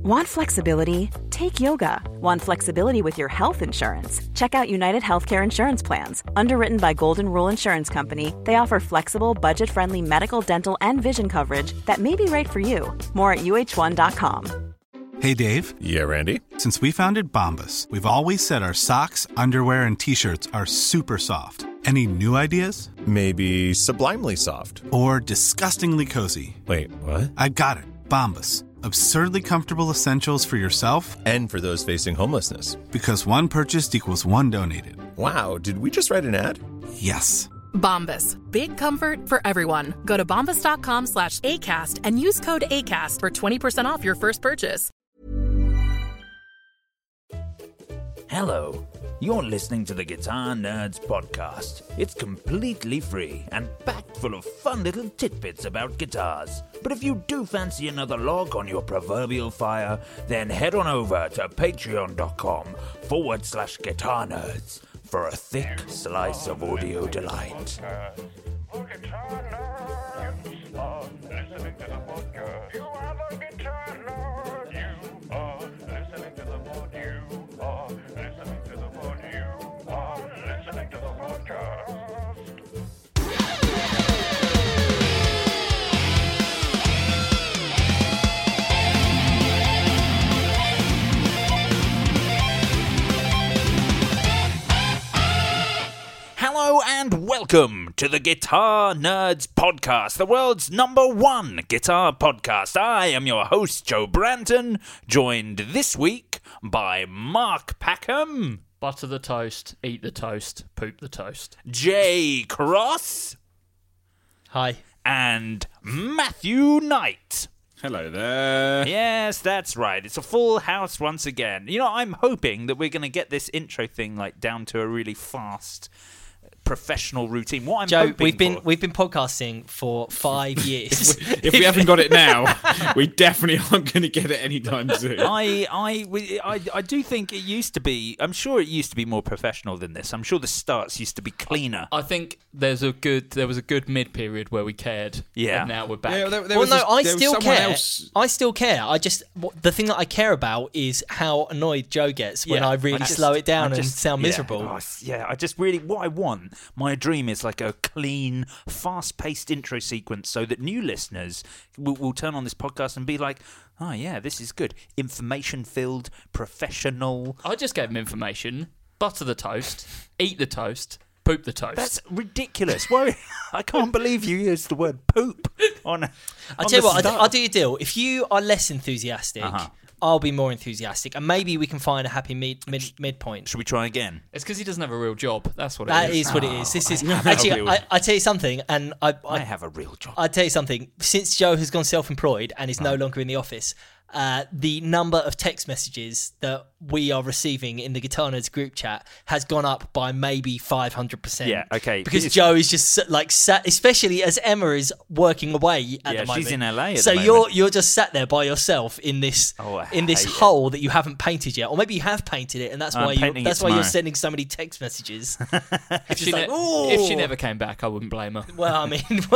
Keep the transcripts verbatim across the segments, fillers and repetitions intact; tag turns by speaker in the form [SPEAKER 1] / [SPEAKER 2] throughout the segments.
[SPEAKER 1] Want flexibility? Take yoga. Want flexibility with your health insurance? Check out United Healthcare Insurance Plans. Underwritten by Golden Rule Insurance Company, they offer flexible, budget-friendly medical, dental, and vision coverage that may be right for you. More at U H one dot com.
[SPEAKER 2] Hey, Dave.
[SPEAKER 3] Yeah, Randy?
[SPEAKER 2] Since we founded Bombas, we've always said our socks, underwear, and T-shirts are super soft. Any new ideas?
[SPEAKER 3] Maybe sublimely soft.
[SPEAKER 2] Or disgustingly cozy.
[SPEAKER 3] Wait, what?
[SPEAKER 2] I got it. Bombas. Absurdly comfortable essentials for yourself
[SPEAKER 3] and for those facing homelessness.
[SPEAKER 2] Because one purchased equals one donated.
[SPEAKER 3] Wow, did we just write an ad?
[SPEAKER 2] Yes.
[SPEAKER 4] Bombas. Big comfort for everyone. Go to bombas.com slash ACAST and use code ACAST for twenty percent off your first purchase.
[SPEAKER 5] Hello. You're listening to the Guitar Nerds Podcast. It's completely free and packed full of fun little tidbits about guitars. But if you do fancy another log on your proverbial fire, then head on over to patreon.com forward slash guitar nerds for a thick slice of audio delight. Hello and welcome to the Guitar Nerds Podcast, the world's number one guitar podcast. I am your host, Joe Branton, joined this week by Mark Packham.
[SPEAKER 6] Butter the toast, eat the toast, poop the toast.
[SPEAKER 5] Jay Cross.
[SPEAKER 7] Hi.
[SPEAKER 5] And Matthew Knight.
[SPEAKER 8] Hello there.
[SPEAKER 5] Yes, that's right. It's a full house once again. You know, I'm hoping that we're going to get this intro thing like down to a really fast professional routine. What I'm
[SPEAKER 7] Joe,
[SPEAKER 5] hoping
[SPEAKER 7] we've been
[SPEAKER 5] for...
[SPEAKER 7] we've been podcasting for five years.
[SPEAKER 8] if, we, if we haven't got it now, we definitely aren't going to get it anytime soon.
[SPEAKER 5] I, I, we, I, I do think it used to be. I'm sure it used to be more professional than this. I'm sure the starts used to be cleaner.
[SPEAKER 6] I think there's a good. There was a good mid period where we cared.
[SPEAKER 5] Yeah.
[SPEAKER 6] And now we're back.
[SPEAKER 8] Yeah, there, there
[SPEAKER 7] well, no,
[SPEAKER 8] this,
[SPEAKER 7] I
[SPEAKER 8] there
[SPEAKER 7] still care.
[SPEAKER 8] Else...
[SPEAKER 7] I still care. I just what, the thing that I care about is how annoyed Joe gets when
[SPEAKER 5] yeah,
[SPEAKER 7] I really
[SPEAKER 5] I just,
[SPEAKER 7] slow it down
[SPEAKER 5] just,
[SPEAKER 7] and sound
[SPEAKER 5] yeah,
[SPEAKER 7] miserable.
[SPEAKER 5] Oh, yeah, I just really what I want. My dream is like a clean, fast-paced intro sequence, so that new listeners will, will turn on this podcast and be like, "Oh yeah, this is good. Information-filled, professional."
[SPEAKER 6] I just gave him information. Butter the toast, eat the toast, poop the toast.
[SPEAKER 5] That's ridiculous. Why? I can't believe you used the word poop on.
[SPEAKER 7] I'll tell you what. I'll, I'll do your deal. If you are less enthusiastic, uh-huh. I'll be more enthusiastic, and maybe we can find a happy mid, mid midpoint.
[SPEAKER 5] Should we try again?
[SPEAKER 6] It's because he doesn't have a real job. That's what it
[SPEAKER 7] that
[SPEAKER 6] is.
[SPEAKER 7] That is what
[SPEAKER 5] oh,
[SPEAKER 7] it is. This is actually. I, I tell you something, and I, I.
[SPEAKER 5] I have a real job.
[SPEAKER 7] I tell you something. Since Joe has gone self-employed and is no longer in the office, uh, the number of text messages that we are receiving in the Guitar Nerds group chat has gone up by maybe five hundred percent.
[SPEAKER 5] Yeah, okay.
[SPEAKER 7] Because
[SPEAKER 5] it's,
[SPEAKER 7] Joe is just like sat, especially as Emma is working away at
[SPEAKER 5] yeah,
[SPEAKER 7] the moment.
[SPEAKER 5] she's in L A at
[SPEAKER 7] so
[SPEAKER 5] the moment.
[SPEAKER 7] you're you're just sat there by yourself in this
[SPEAKER 5] oh,
[SPEAKER 7] in this hole that you haven't painted yet, or maybe you have painted it, and that's
[SPEAKER 5] I'm
[SPEAKER 7] why you that's why you're sending so many text messages.
[SPEAKER 6] if, she
[SPEAKER 7] like,
[SPEAKER 6] ne- if she never came back, I wouldn't blame her.
[SPEAKER 7] Well, I mean,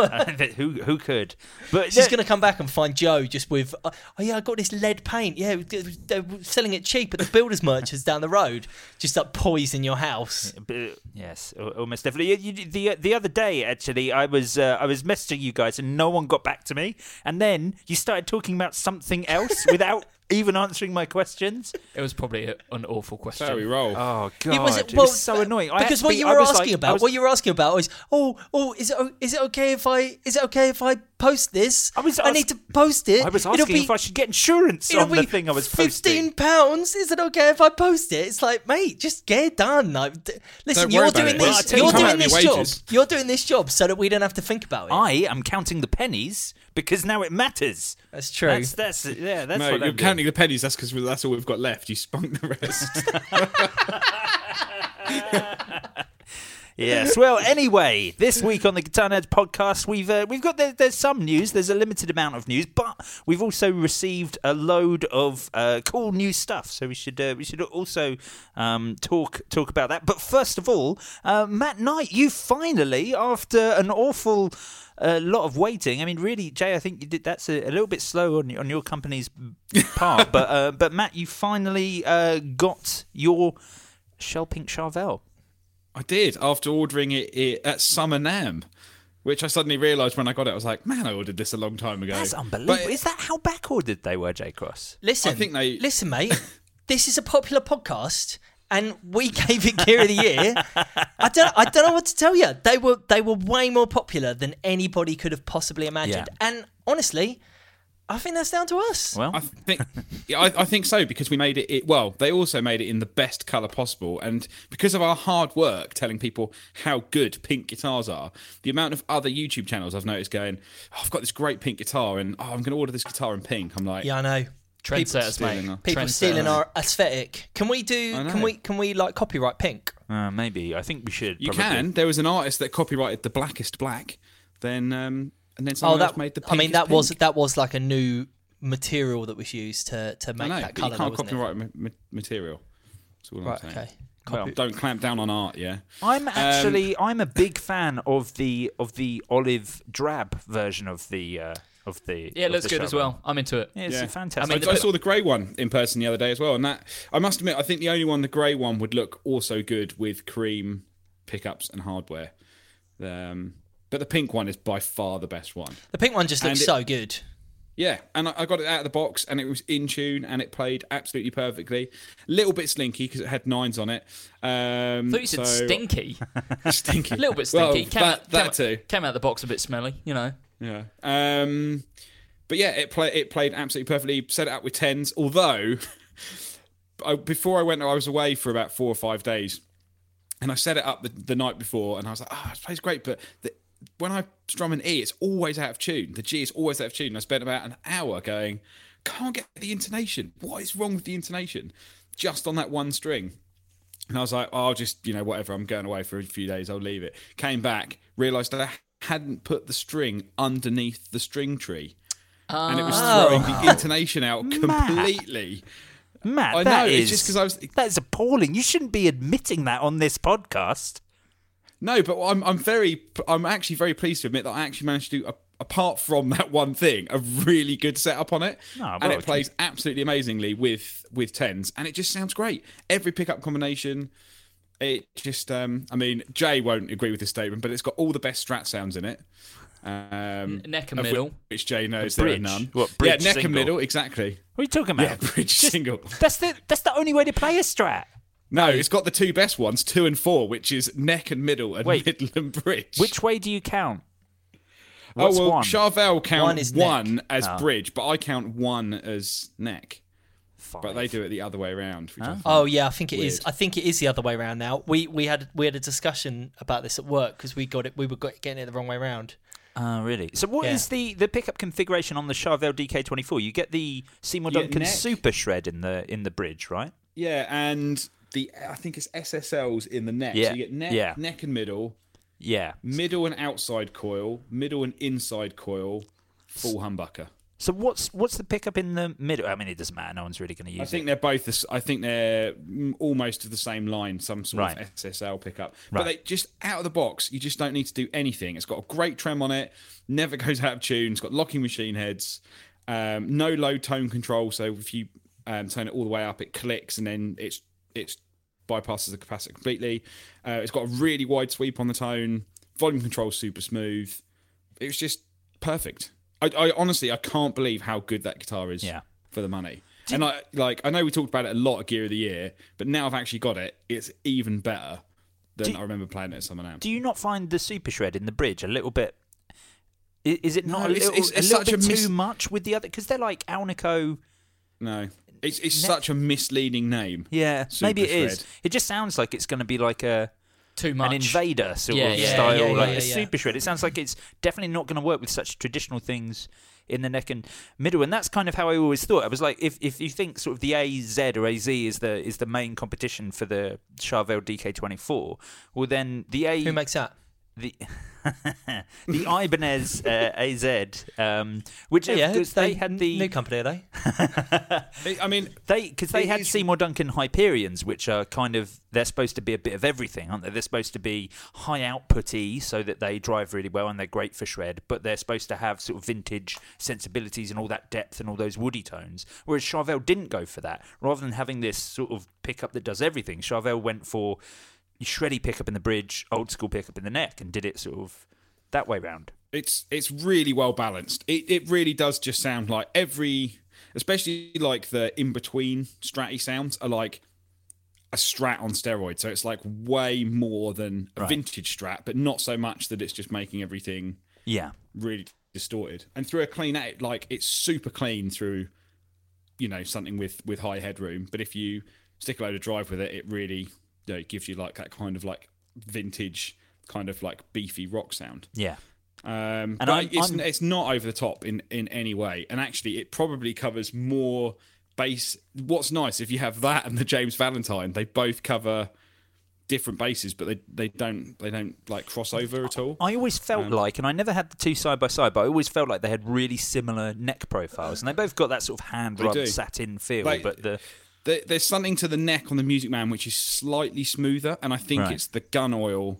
[SPEAKER 5] who who could? But
[SPEAKER 7] she's going to come back and find Joe just with, oh yeah, I got this lead paint. Yeah, they're selling it cheap at the builders' merchants down the road. Just like poison your house.
[SPEAKER 5] Yes, almost definitely. You, you, the the other day, actually, I was uh, I was messaging you guys and no one got back to me. And then you started talking about something else without even answering my questions.
[SPEAKER 6] It was probably a, an awful question.
[SPEAKER 8] That's how we roll.
[SPEAKER 5] Oh god,
[SPEAKER 7] it was,
[SPEAKER 5] it
[SPEAKER 7] well,
[SPEAKER 5] was so annoying. I
[SPEAKER 7] because what
[SPEAKER 5] be,
[SPEAKER 7] you were asking
[SPEAKER 5] like,
[SPEAKER 7] about,
[SPEAKER 5] was,
[SPEAKER 7] what you were asking about was, oh, oh, is it is it okay if I is it okay if I post this?
[SPEAKER 5] I was.
[SPEAKER 7] I need to post it.
[SPEAKER 5] I was
[SPEAKER 7] it'll
[SPEAKER 5] asking
[SPEAKER 7] be,
[SPEAKER 5] if I should get insurance on the thing I was posting.
[SPEAKER 7] Fifteen pounds. Is it okay if I post it? It's like, mate, just get it done. Like, d- listen, you're doing
[SPEAKER 8] well,
[SPEAKER 7] this. You're doing this job.
[SPEAKER 8] Wages.
[SPEAKER 7] You're doing this job so that we don't have to think about it.
[SPEAKER 5] I am counting the pennies because now it matters.
[SPEAKER 7] That's true.
[SPEAKER 5] That's, that's yeah. That's
[SPEAKER 8] no,
[SPEAKER 5] what
[SPEAKER 8] you're
[SPEAKER 5] I'm
[SPEAKER 8] counting
[SPEAKER 5] doing.
[SPEAKER 8] the pennies. That's because that's all we've got left. You spunk the rest.
[SPEAKER 5] Yes. Well, anyway, this week on the Guitar Nerds podcast, we've uh, we've got there, there's some news. There's a limited amount of news, but we've also received a load of uh, cool new stuff. So we should uh, we should also um, talk talk about that. But first of all, uh, Matt Knight, you finally, after an awful a lot of waiting. I mean, really, Jay, I think you did. That's a, a little bit slow on on your company's part. but uh, but Matt, you finally uh, got your Shell Pink Charvel.
[SPEAKER 8] I did, after ordering it, it at Summer NAMM, which I suddenly realised when I got it. I was like, man, I ordered this a long time ago.
[SPEAKER 5] That's unbelievable.
[SPEAKER 8] But
[SPEAKER 5] Is that how back-ordered they were, Jay Cross?
[SPEAKER 7] Listen,
[SPEAKER 8] I think they-
[SPEAKER 7] listen, mate. This is a popular podcast, and we gave it Gear of the Year. I don't, I don't know what to tell you. They were, they were way more popular than anybody could have possibly imagined.
[SPEAKER 5] Yeah.
[SPEAKER 7] And honestly, I think that's down to us.
[SPEAKER 5] Well,
[SPEAKER 8] I think yeah, I, I think so, because we made it, it. Well, they also made it in the best colour possible, and because of our hard work telling people how good pink guitars are, the amount of other YouTube channels I've noticed going, oh, I've got this great pink guitar, and oh, I'm going to order this guitar in pink. I'm like,
[SPEAKER 7] Yeah, I know.
[SPEAKER 6] Trendsetters,
[SPEAKER 8] stealing
[SPEAKER 6] mate.
[SPEAKER 8] our-
[SPEAKER 7] People
[SPEAKER 6] Trendsetters.
[SPEAKER 7] stealing our aesthetic. Can we do?
[SPEAKER 8] I know.
[SPEAKER 7] Can we? Can we like copyright pink?
[SPEAKER 5] uh, maybe. I think we should.
[SPEAKER 8] you
[SPEAKER 5] probably.
[SPEAKER 8] can. There was an artist that copyrighted the Blackest Black, then um, and then
[SPEAKER 7] Oh,
[SPEAKER 8] someone else
[SPEAKER 7] that.
[SPEAKER 8] made the.
[SPEAKER 7] I mean,
[SPEAKER 8] Pinkest
[SPEAKER 7] that was
[SPEAKER 8] Pink.
[SPEAKER 7] that was like a new material that was used to to
[SPEAKER 8] I
[SPEAKER 7] make
[SPEAKER 8] know,
[SPEAKER 7] that
[SPEAKER 8] but
[SPEAKER 7] colour.
[SPEAKER 8] you can't
[SPEAKER 7] though, wasn't it?
[SPEAKER 8] copyright ma- ma- material. That's all
[SPEAKER 7] Right.
[SPEAKER 8] I'm saying.
[SPEAKER 7] Okay.
[SPEAKER 5] Well,
[SPEAKER 7] Copy-
[SPEAKER 8] Don't clamp down on art, yeah.
[SPEAKER 5] I'm actually I'm a big fan of the of the olive drab version of the uh, of the.
[SPEAKER 6] Yeah, it
[SPEAKER 5] of
[SPEAKER 6] looks
[SPEAKER 5] the
[SPEAKER 6] good as
[SPEAKER 5] Charvel.
[SPEAKER 6] well. I'm into it.
[SPEAKER 5] Yeah, it's
[SPEAKER 8] Yeah.
[SPEAKER 5] fantastic.
[SPEAKER 6] I mean,
[SPEAKER 8] I,
[SPEAKER 6] the-
[SPEAKER 8] I saw the grey one in person the other day as well, and that I must admit, I think the only one, the grey one, would look also good with cream pickups and hardware. Um, but the pink one is by far the best one.
[SPEAKER 7] The pink one just looks
[SPEAKER 8] And it-
[SPEAKER 7] so good.
[SPEAKER 8] Yeah, and I, I got it out of the box, and it was in tune, and it played absolutely perfectly. A little bit slinky because it had nines on it. Um,
[SPEAKER 6] I thought you said
[SPEAKER 8] so-
[SPEAKER 6] stinky.
[SPEAKER 8] stinky,
[SPEAKER 6] A little bit
[SPEAKER 8] Well,
[SPEAKER 6] stinky. came,
[SPEAKER 8] that
[SPEAKER 6] out,
[SPEAKER 8] that
[SPEAKER 6] came,
[SPEAKER 8] too.
[SPEAKER 6] Came out the box a bit smelly, you know.
[SPEAKER 8] Yeah. Um, but yeah, it play, it played absolutely perfectly. Set it up with tens. Although, I, before I went, I was away for about four or five days, and I set it up the, the night before, and I was like, "Oh, it plays great," but the, when I strum an E, it's always out of tune. The G is always out of tune. And I spent about an hour going, "Can't get the intonation. What is wrong with the intonation?" Just on that one string. And I was like, oh, I'll just, you know, whatever, I'm going away for a few days, I'll leave it. Came back, realised that I hadn't put the string underneath the string tree. And it was throwing the intonation out completely.
[SPEAKER 5] Matt,
[SPEAKER 8] I
[SPEAKER 5] that
[SPEAKER 8] know, it's
[SPEAKER 5] is
[SPEAKER 8] just 'cause I was-
[SPEAKER 5] that is appalling. You shouldn't be admitting that on this podcast.
[SPEAKER 8] No, but I'm I'm very, I'm actually very pleased to admit that I actually managed to do, a, apart from that one thing, a really good setup on it.
[SPEAKER 5] Oh,
[SPEAKER 8] and
[SPEAKER 5] well,
[SPEAKER 8] it plays absolutely amazingly with, with tens. And it just sounds great. Every pickup combination, it just, um, I mean, Jay won't agree with this statement, but it's got all the best Strat sounds in it. Um,
[SPEAKER 6] Neck and
[SPEAKER 8] of
[SPEAKER 6] middle.
[SPEAKER 8] Which Jay knows
[SPEAKER 5] A
[SPEAKER 8] there are
[SPEAKER 5] bridge.
[SPEAKER 8] none.
[SPEAKER 5] What, bridge
[SPEAKER 8] yeah, neck and
[SPEAKER 5] single?
[SPEAKER 8] middle, exactly.
[SPEAKER 5] What are you talking about?
[SPEAKER 8] Yeah, bridge single.
[SPEAKER 5] That's the that's the only way to play a Strat.
[SPEAKER 8] No, it's got the two best ones, two and four, which is neck and middle and
[SPEAKER 5] Wait.
[SPEAKER 8] middle and bridge.
[SPEAKER 5] Which way do you count? What's
[SPEAKER 8] oh, well,
[SPEAKER 5] one?
[SPEAKER 8] Charvel count
[SPEAKER 7] One
[SPEAKER 8] one,
[SPEAKER 7] is neck.
[SPEAKER 8] as
[SPEAKER 5] Oh.
[SPEAKER 8] bridge, but I count one as neck.
[SPEAKER 5] Five.
[SPEAKER 8] But they do it the other way around. Which I find
[SPEAKER 7] Oh yeah, I think it is.
[SPEAKER 8] weird.
[SPEAKER 7] I think it is the other way around now. We we had we had a discussion about this at work because we got it. We were got- getting it the wrong way around.
[SPEAKER 5] Oh, really? So what is
[SPEAKER 7] Yeah.
[SPEAKER 5] the, the pickup configuration on the Charvel D K twenty-four? You get the Seymour
[SPEAKER 8] You get
[SPEAKER 5] Duncan
[SPEAKER 8] neck.
[SPEAKER 5] Super Shred in the in the bridge, right?
[SPEAKER 8] Yeah, and the I think it's S S Ls in the neck.
[SPEAKER 5] Yeah,
[SPEAKER 8] So you get neck,
[SPEAKER 5] yeah.
[SPEAKER 8] neck and middle,
[SPEAKER 5] Yeah.
[SPEAKER 8] middle and outside coil, middle and inside coil, full humbucker.
[SPEAKER 5] So what's what's the pickup in the middle? I mean, it doesn't matter. No one's really going to use
[SPEAKER 8] I think
[SPEAKER 5] it.
[SPEAKER 8] they're both. The, s- I think they're mm, almost of the same line, some sort
[SPEAKER 5] Right.
[SPEAKER 8] of S S L pickup.
[SPEAKER 5] Right.
[SPEAKER 8] But they just out of the box, you just don't need to do anything. It's got a great trem on it. Never goes out of tune. It's got locking machine heads. Um, no low tone control. So if you um, turn it all the way up, it clicks and then it's it's bypasses the capacitor completely. Uh, it's got a really wide sweep on the tone. Volume control super smooth. It was just perfect. I, I honestly, I can't believe how good that guitar is
[SPEAKER 5] Yeah.
[SPEAKER 8] for the money. And I like, I know we talked about it a lot at Gear of the Year, but now I've actually got it. It's even better than
[SPEAKER 5] Do-
[SPEAKER 8] I remember playing it at Summer NAMM.
[SPEAKER 5] Do you not find the Super Shred in the bridge a little bit? i- Is it not
[SPEAKER 8] No,
[SPEAKER 5] a
[SPEAKER 8] it's-
[SPEAKER 5] little,
[SPEAKER 8] it's- it's
[SPEAKER 5] a little
[SPEAKER 8] such a
[SPEAKER 5] bit
[SPEAKER 8] mis-
[SPEAKER 5] too much with the other? Because they're like Alnico.
[SPEAKER 8] No, it's it's
[SPEAKER 5] Ne-
[SPEAKER 8] such a misleading name.
[SPEAKER 5] Yeah,
[SPEAKER 8] Super
[SPEAKER 5] maybe it is.
[SPEAKER 8] Shred.
[SPEAKER 5] It just sounds like it's going to be like a
[SPEAKER 6] Too much.
[SPEAKER 5] an Invader sort
[SPEAKER 6] Yeah,
[SPEAKER 5] of
[SPEAKER 6] yeah,
[SPEAKER 5] style,
[SPEAKER 7] yeah,
[SPEAKER 5] like
[SPEAKER 7] yeah,
[SPEAKER 5] a
[SPEAKER 7] yeah.
[SPEAKER 5] Super Shred. It sounds like it's definitely not going to work with such traditional things in the neck and middle, and that's kind of how I always thought. I was like, if if you think sort of the A Z or A Z is the is the main competition for the Charvel D K twenty-four, well then the A
[SPEAKER 7] Who makes that?
[SPEAKER 5] the the Ibanez uh, A Z, um, which
[SPEAKER 7] Yeah,
[SPEAKER 5] because
[SPEAKER 7] they,
[SPEAKER 5] they had the
[SPEAKER 7] new company, are they?
[SPEAKER 8] I mean,
[SPEAKER 5] they because they
[SPEAKER 8] it
[SPEAKER 5] had
[SPEAKER 8] is-
[SPEAKER 5] Seymour Duncan Hyperions, which are kind of they're supposed to be a bit of everything, aren't they? They're supposed to be high outputty so that they drive really well and they're great for shred, but they're supposed to have sort of vintage sensibilities and all that depth and all those woody tones. Whereas Charvel didn't go for that. Rather than having this sort of pickup that does everything, Charvel went for shreddy pickup in the bridge, old school pickup in the neck, and did it sort of that way round.
[SPEAKER 8] it's it's really well balanced. It it really does just sound like every, especially like the in between stratty sounds are like a Strat on steroids. So it's like way more than a
[SPEAKER 5] Right.
[SPEAKER 8] vintage Strat, but not so much that it's just making everything
[SPEAKER 5] Yeah.
[SPEAKER 8] really distorted. And through a clean edit, like it's super clean through, you know, something with with high headroom. But if you stick a load of drive with it, it really, you know, it gives you like that kind of like vintage kind of like beefy rock sound.
[SPEAKER 5] Yeah.
[SPEAKER 8] Um,
[SPEAKER 5] And
[SPEAKER 8] but
[SPEAKER 5] I'm-
[SPEAKER 8] it's
[SPEAKER 5] I'm-
[SPEAKER 8] it's not over the top in in any way. And actually, it probably covers more bass. What's nice if you have that and the James Valentine, they both cover different bases, but they they don't they don't like cross over at all.
[SPEAKER 5] I always felt
[SPEAKER 8] Um,
[SPEAKER 5] like, and I never had the two side by side, but I always felt like they had really similar neck profiles, and they both got that sort of hand
[SPEAKER 8] They
[SPEAKER 5] rubbed
[SPEAKER 8] do.
[SPEAKER 5] satin feel.
[SPEAKER 8] Like,
[SPEAKER 5] but the
[SPEAKER 8] There, there's something to the neck on the Music Man which is slightly smoother, and I think
[SPEAKER 5] Right.
[SPEAKER 8] it's the gun oil,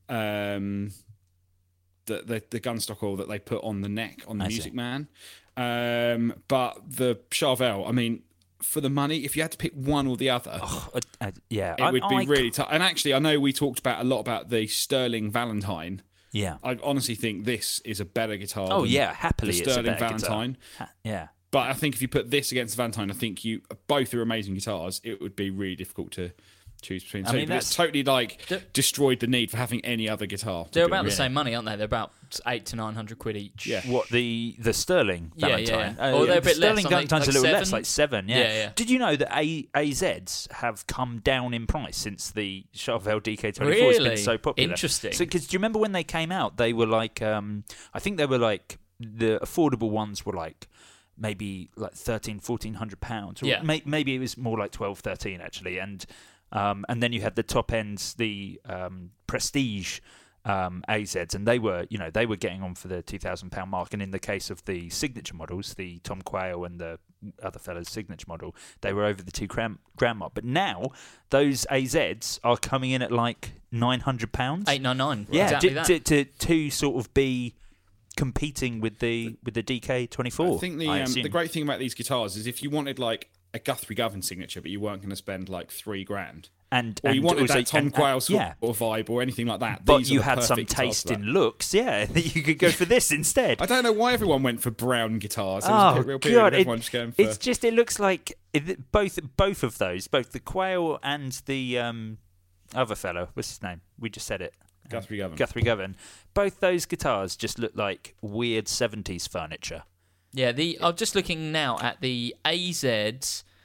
[SPEAKER 8] um, the, the the gun stock oil that they put on the neck on the
[SPEAKER 5] I see.
[SPEAKER 8] Music Man. Um, but the Charvel, I mean, for the money, if you had to pick one or the other,
[SPEAKER 5] uh, uh, yeah,
[SPEAKER 8] it
[SPEAKER 5] I-
[SPEAKER 8] would be
[SPEAKER 5] I-
[SPEAKER 8] really tough. And actually, I know we talked about a lot about the Sterling Valentine.
[SPEAKER 5] yeah.
[SPEAKER 8] I honestly think this is a better guitar.
[SPEAKER 5] Oh
[SPEAKER 8] than
[SPEAKER 5] yeah, happily
[SPEAKER 8] the
[SPEAKER 5] it's a
[SPEAKER 8] Sterling
[SPEAKER 5] better guitar.
[SPEAKER 8] Valentine.
[SPEAKER 5] Ha- yeah.
[SPEAKER 8] But I think if you put this against the Valentine, I think you both are amazing guitars. It would be really difficult to choose between
[SPEAKER 5] I
[SPEAKER 8] two.
[SPEAKER 5] mean,
[SPEAKER 8] But it's
[SPEAKER 5] that's-
[SPEAKER 8] totally like
[SPEAKER 6] They're-
[SPEAKER 8] destroyed the need for having any other guitar. to
[SPEAKER 6] They're
[SPEAKER 8] be
[SPEAKER 6] about the
[SPEAKER 8] honest.
[SPEAKER 6] same money, aren't they? They're about eight to nine hundred quid each.
[SPEAKER 8] Yeah.
[SPEAKER 5] What the the Sterling
[SPEAKER 6] Yeah, yeah,
[SPEAKER 5] Valentine?
[SPEAKER 6] yeah.
[SPEAKER 5] Oh,
[SPEAKER 6] Or they're a
[SPEAKER 5] the
[SPEAKER 6] bit less,
[SPEAKER 5] Sterling
[SPEAKER 6] aren't they?
[SPEAKER 5] Valentine's
[SPEAKER 6] Like
[SPEAKER 5] a little less,
[SPEAKER 6] seven?
[SPEAKER 5] like seven. Yeah.
[SPEAKER 6] Yeah, yeah.
[SPEAKER 5] Did you know that A AZs have come down in price since the Charvel D K twenty-four has
[SPEAKER 6] Really?
[SPEAKER 5] been so popular?
[SPEAKER 6] Interesting.
[SPEAKER 5] So, because do you remember when they came out? They were like, um, I think they were like the affordable ones were like maybe like thirteen, fourteen hundred pounds. Or
[SPEAKER 6] Yeah.
[SPEAKER 5] may, maybe it was more like twelve, thirteen actually. And um, and then you had the top ends, the um, Prestige um, A Zs, and they were, you know, they were getting on for the two thousand pound mark. And in the case of the signature models, the Tom Quayle and the other fella's signature model, they were over the two grand, grand mark. But now those A Zs are coming in at like nine hundred pounds.
[SPEAKER 6] eight nine nine.
[SPEAKER 5] Yeah,
[SPEAKER 6] exactly
[SPEAKER 5] to,
[SPEAKER 6] that.
[SPEAKER 5] to, to to sort of be competing with the with the D K twenty-four.
[SPEAKER 8] I think the
[SPEAKER 5] I
[SPEAKER 8] um,
[SPEAKER 5] assume.
[SPEAKER 8] the great thing about these guitars is if you wanted like a Guthrie Govan signature, but you weren't going to spend like three grand,
[SPEAKER 5] and
[SPEAKER 8] or you
[SPEAKER 5] and
[SPEAKER 8] wanted
[SPEAKER 5] also-
[SPEAKER 8] that Tom
[SPEAKER 5] and-
[SPEAKER 8] Quayle
[SPEAKER 5] and-
[SPEAKER 8] sort
[SPEAKER 5] yeah.
[SPEAKER 8] of vibe or anything like that.
[SPEAKER 5] But
[SPEAKER 8] these are
[SPEAKER 5] you
[SPEAKER 8] the
[SPEAKER 5] had some
[SPEAKER 8] perfect guitars
[SPEAKER 5] taste
[SPEAKER 8] for
[SPEAKER 5] in
[SPEAKER 8] that.
[SPEAKER 5] looks, yeah. You could go for this instead.
[SPEAKER 8] I don't know why everyone went for brown guitars. There was
[SPEAKER 5] Oh
[SPEAKER 8] a real period of
[SPEAKER 5] god!
[SPEAKER 8] everyone
[SPEAKER 5] It-
[SPEAKER 8] just going for.
[SPEAKER 5] it's just it looks like it, both both of those, both the Quayle and the um, other fellow. What's his name? We just said it.
[SPEAKER 8] Guthrie Govan.
[SPEAKER 5] Guthrie Govan. Both those guitars just look like weird seventies furniture.
[SPEAKER 6] Yeah, the I'm just looking now at the A Z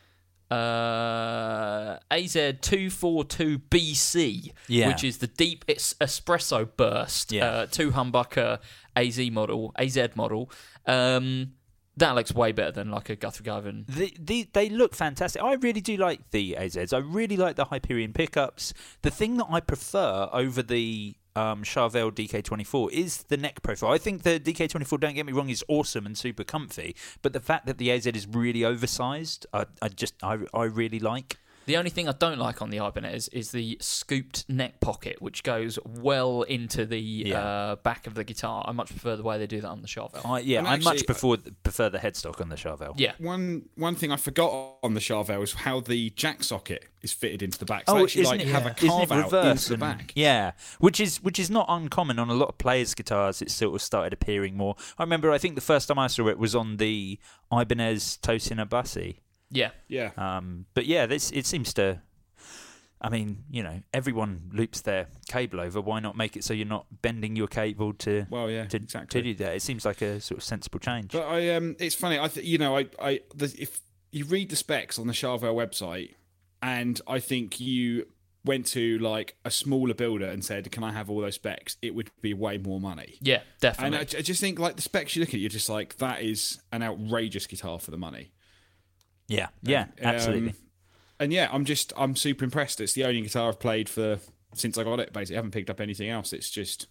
[SPEAKER 6] uh, A Z two forty-two B C,
[SPEAKER 5] Yeah.
[SPEAKER 6] which is the deep es- espresso burst,
[SPEAKER 5] Yeah.
[SPEAKER 6] uh, two humbucker A Z model, A Z model. Um, that looks way better than like a Guthrie Govan.
[SPEAKER 5] The, the, they look fantastic. I really do like the A Zs. I really like the Hyperion pickups. The thing that I prefer over the um, Charvel D K twenty-four is the neck profile. I think the D K twenty-four, don't get me wrong, is awesome and super comfy, but the fact that the A Z is really oversized, I, I just I, I really like.
[SPEAKER 6] The only thing I don't like on the Ibanez is the scooped neck pocket, which goes well into the
[SPEAKER 5] Yeah.
[SPEAKER 6] uh, back of the guitar. I much prefer the way they do that on the Charvel.
[SPEAKER 5] I, yeah,
[SPEAKER 8] And
[SPEAKER 5] I
[SPEAKER 8] actually-
[SPEAKER 5] much prefer prefer the headstock on the Charvel.
[SPEAKER 6] Yeah.
[SPEAKER 8] One one thing I forgot on the Charvel is how the jack socket is fitted into the back. So
[SPEAKER 5] Oh,
[SPEAKER 8] actually,
[SPEAKER 5] isn't
[SPEAKER 8] like
[SPEAKER 5] it,
[SPEAKER 8] have a
[SPEAKER 5] isn't
[SPEAKER 8] carve
[SPEAKER 5] it
[SPEAKER 8] out
[SPEAKER 5] reverse?
[SPEAKER 8] into the
[SPEAKER 5] and-
[SPEAKER 8] back.
[SPEAKER 5] Yeah, which is which is not uncommon on a lot of players' guitars. It sort of started appearing more. I remember, I think the first time I saw it was on the Ibanez Tosin Abassi.
[SPEAKER 6] Yeah.
[SPEAKER 8] Yeah.
[SPEAKER 5] Um, but yeah, this it seems to. I mean, you know, everyone loops their cable over. Why not make it so you're not bending your cable to
[SPEAKER 8] Well, yeah,
[SPEAKER 5] to,
[SPEAKER 8] exactly.
[SPEAKER 5] to do that? It seems like a sort of sensible change.
[SPEAKER 8] But I um, it's funny. I th- you know I I the, if you read the specs on the Charvel website, and I think you went to like a smaller builder and said, "Can I have all those specs?" it would be way more money.
[SPEAKER 6] Yeah, definitely.
[SPEAKER 8] And I, I just think like the specs you look at, you're just like, that is an outrageous guitar for the money.
[SPEAKER 9] Yeah, yeah,
[SPEAKER 8] um,
[SPEAKER 9] absolutely.
[SPEAKER 8] And yeah, I'm just I'm super impressed. It's the only guitar I've played for since I got it. Basically, I haven't picked up anything else. It's just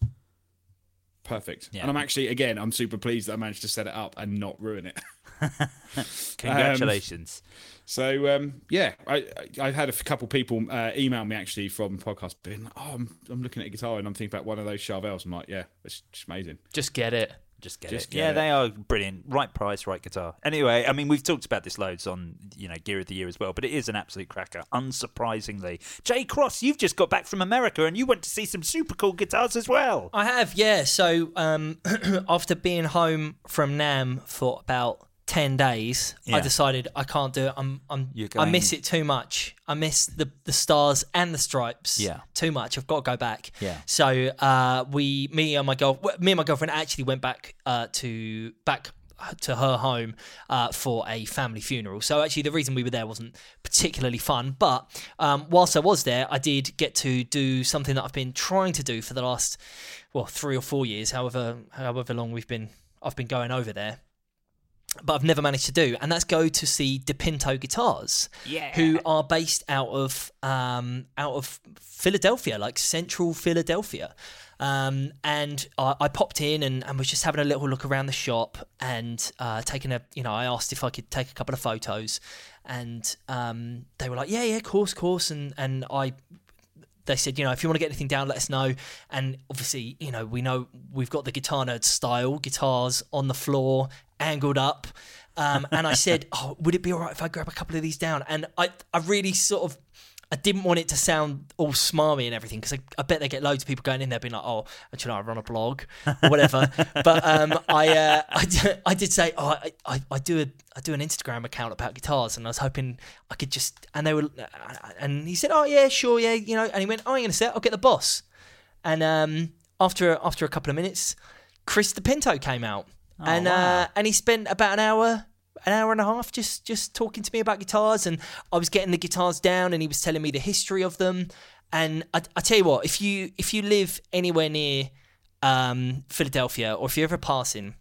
[SPEAKER 8] perfect.
[SPEAKER 9] Yeah.
[SPEAKER 8] And I'm actually again, I'm super pleased that I managed to set it up and not ruin it.
[SPEAKER 9] Congratulations.
[SPEAKER 8] Um, so um, yeah, I, I I've had a couple people uh, email me actually from podcast being like, oh, I'm I'm looking at a guitar and I'm thinking about one of those Charvels. I'm like, yeah, it's just amazing.
[SPEAKER 6] Just get it.
[SPEAKER 9] Just get
[SPEAKER 8] Just
[SPEAKER 9] it.
[SPEAKER 8] get
[SPEAKER 9] yeah,
[SPEAKER 8] it.
[SPEAKER 9] they are brilliant. Right price, right guitar. Anyway, I mean, we've talked about this loads on, you know, Gear of the Year as well, but it is an absolute cracker, unsurprisingly. Jay Cross, you've just got back from America and you went to see some super cool guitars as well.
[SPEAKER 7] I have, yeah. So um, after being home from NAMM for about ten days,
[SPEAKER 9] Yeah.
[SPEAKER 7] I decided I can't do it. I'm, I'm,
[SPEAKER 9] You're
[SPEAKER 7] I miss
[SPEAKER 9] going-
[SPEAKER 7] it too much. I miss the, the stars and the stripes
[SPEAKER 9] Yeah.
[SPEAKER 7] too much. I've got to go back.
[SPEAKER 9] Yeah.
[SPEAKER 7] So uh, we, me and my girl, me and my girlfriend actually went back uh, to back to her home uh, for a family funeral. So actually, the reason we were there wasn't particularly fun. But um, whilst I was there, I did get to do something that I've been trying to do for the last well three or four years, however however long we've been I've been going over there. But I've never managed to do, and that's go to see DePinto Guitars,
[SPEAKER 9] Yeah.
[SPEAKER 7] who are based out of um, out of Philadelphia, like central Philadelphia. Um, and I, I popped in and, and was just having a little look around the shop and uh, taking a, you know, I asked if I could take a couple of photos, and um, they were like, yeah, yeah, course, course, and and I. They said, you know, if you want to get anything down, let us know. And obviously, you know, we know we've got the Guitar Nerd style, guitars on the floor, angled up. Um, and I said, oh, would it be all right if I grab a couple of these down? And I, I really sort of, I didn't want it to sound all smarmy and everything, because I, I bet they get loads of people going in there being like, oh, do you know, I run a blog or whatever. But um, I, uh, I, d- I did say, oh, I, I, I do a, I do an Instagram account about guitars, and I was hoping I could just, and they were, and he said, oh yeah, sure, yeah, you know, and he went, oh, I'm gonna say, I'll get the boss. And um, after after a couple of minutes, Chris DePinto came out,
[SPEAKER 9] Oh,
[SPEAKER 7] and
[SPEAKER 9] wow.
[SPEAKER 7] uh, and he spent about an hour. An hour and a half just just talking to me about guitars, and I was getting the guitars down, and he was telling me the history of them. And I, I tell you what, if you if you live anywhere near um, Philadelphia, or if you're ever passing,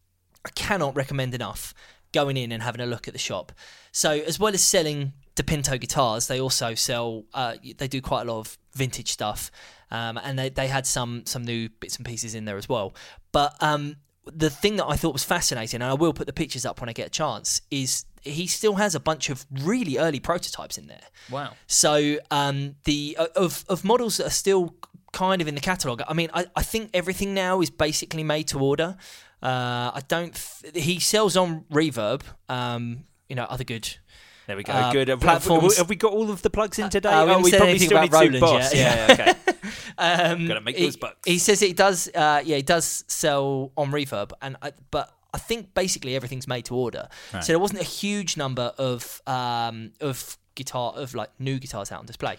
[SPEAKER 7] I cannot recommend enough going in and having a look at the shop. So as well as selling DePinto guitars, they also sell. Uh, they do quite a lot of vintage stuff, um, and they they had some some new bits and pieces in there as well. But um, the thing that I thought was fascinating, and I will put the pictures up when I get a chance, is he still has a bunch of really early prototypes in there.
[SPEAKER 6] Wow.
[SPEAKER 7] So um, the of of models that are still kind of in the catalogue. I mean, I, I think everything now is basically made to order. Uh, I don't. Th- he sells on Reverb. Um, you know, other good.
[SPEAKER 9] There we go.
[SPEAKER 7] Uh,
[SPEAKER 9] Good. Have,
[SPEAKER 7] platforms.
[SPEAKER 9] have we got all of the plugs in today?
[SPEAKER 7] Uh, we
[SPEAKER 9] oh,
[SPEAKER 7] haven't
[SPEAKER 9] we
[SPEAKER 7] said
[SPEAKER 9] probably
[SPEAKER 7] anything
[SPEAKER 9] still
[SPEAKER 7] about
[SPEAKER 9] need to
[SPEAKER 7] Roland
[SPEAKER 9] boss.
[SPEAKER 7] yet.
[SPEAKER 9] Yeah, yeah, okay.
[SPEAKER 7] Um,
[SPEAKER 9] Gotta make
[SPEAKER 7] he,
[SPEAKER 9] those bucks.
[SPEAKER 7] He says he does. Uh, yeah, he does sell on Reverb, and I, but I think basically everything's made to order.
[SPEAKER 9] Right.
[SPEAKER 7] So there wasn't a huge number of um, of guitar of like new guitars out on display,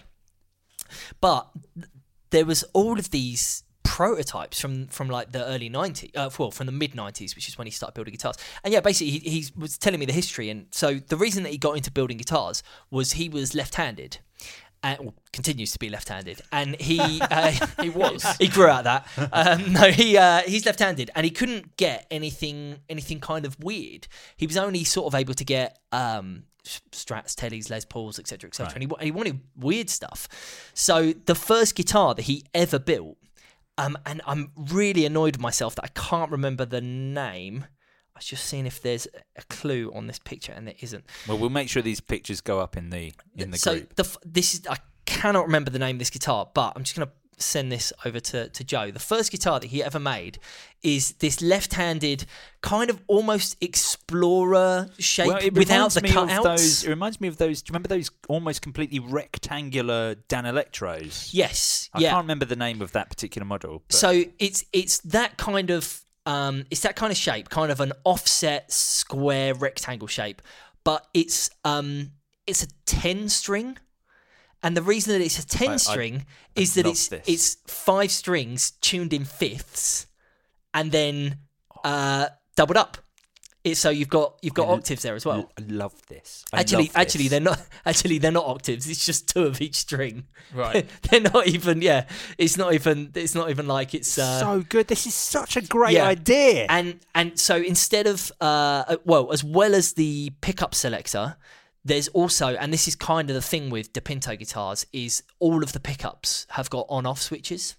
[SPEAKER 7] but there was all of these prototypes from from like the early nineties, uh, well, from the mid nineties, which is when he started building guitars. And yeah, basically he, he was telling me the history. And so the reason that he got into building guitars was he was left-handed, and well, continues to be left-handed, and he uh,
[SPEAKER 6] He was.
[SPEAKER 7] he grew out that. Um, no, he uh, he's left-handed, and he couldn't get anything anything kind of weird. He was only sort of able to get um, Strats, Tellys, Les Pauls, et cetera, et cetera.
[SPEAKER 9] Right.
[SPEAKER 7] And he, wa- he wanted weird stuff. So the first guitar that he ever built. Um, and I'm really annoyed with myself that I can't remember the name. I was just seeing if there's a clue on this picture, and there isn't.
[SPEAKER 9] Well, we'll make sure these pictures go up in the in the
[SPEAKER 7] so
[SPEAKER 9] group.
[SPEAKER 7] the f- this is I cannot remember the name of this guitar, but I'm just gonna send this over to, to Joe. The first guitar that he ever made is this left-handed kind of almost explorer shape
[SPEAKER 9] Well, it
[SPEAKER 7] without
[SPEAKER 9] reminds
[SPEAKER 7] the
[SPEAKER 9] me of
[SPEAKER 7] cutouts.
[SPEAKER 9] those. It reminds me of those. Do you remember those almost completely rectangular Dan Electros?
[SPEAKER 7] Yes,
[SPEAKER 9] I
[SPEAKER 7] yeah.
[SPEAKER 9] can't remember the name of that particular model. But
[SPEAKER 7] So it's it's that kind of um, it's that kind of shape, kind of an offset square rectangle shape, but it's um, it's a ten string, and the reason that it's a ten
[SPEAKER 9] I- I-
[SPEAKER 7] string
[SPEAKER 9] I
[SPEAKER 7] is that
[SPEAKER 9] love
[SPEAKER 7] it's
[SPEAKER 9] this.
[SPEAKER 7] it's five strings tuned in fifths, and then uh, doubled up. It, so you've got you've got
[SPEAKER 9] I l-
[SPEAKER 7] octaves there as well.
[SPEAKER 9] I love this. I
[SPEAKER 7] Actually,
[SPEAKER 9] love this.
[SPEAKER 7] actually, they're not. Actually, they're not octaves. It's just two of each string.
[SPEAKER 6] Right.
[SPEAKER 7] they're not even. Yeah, it's not even. It's not even like it's. Uh,
[SPEAKER 9] so good. This is such a great
[SPEAKER 7] yeah.
[SPEAKER 9] idea.
[SPEAKER 7] And and so instead of uh, well, as well as the pickup selector, there's also, and this is kind of the thing with DePinto guitars, is all of the pickups have got on-off switches.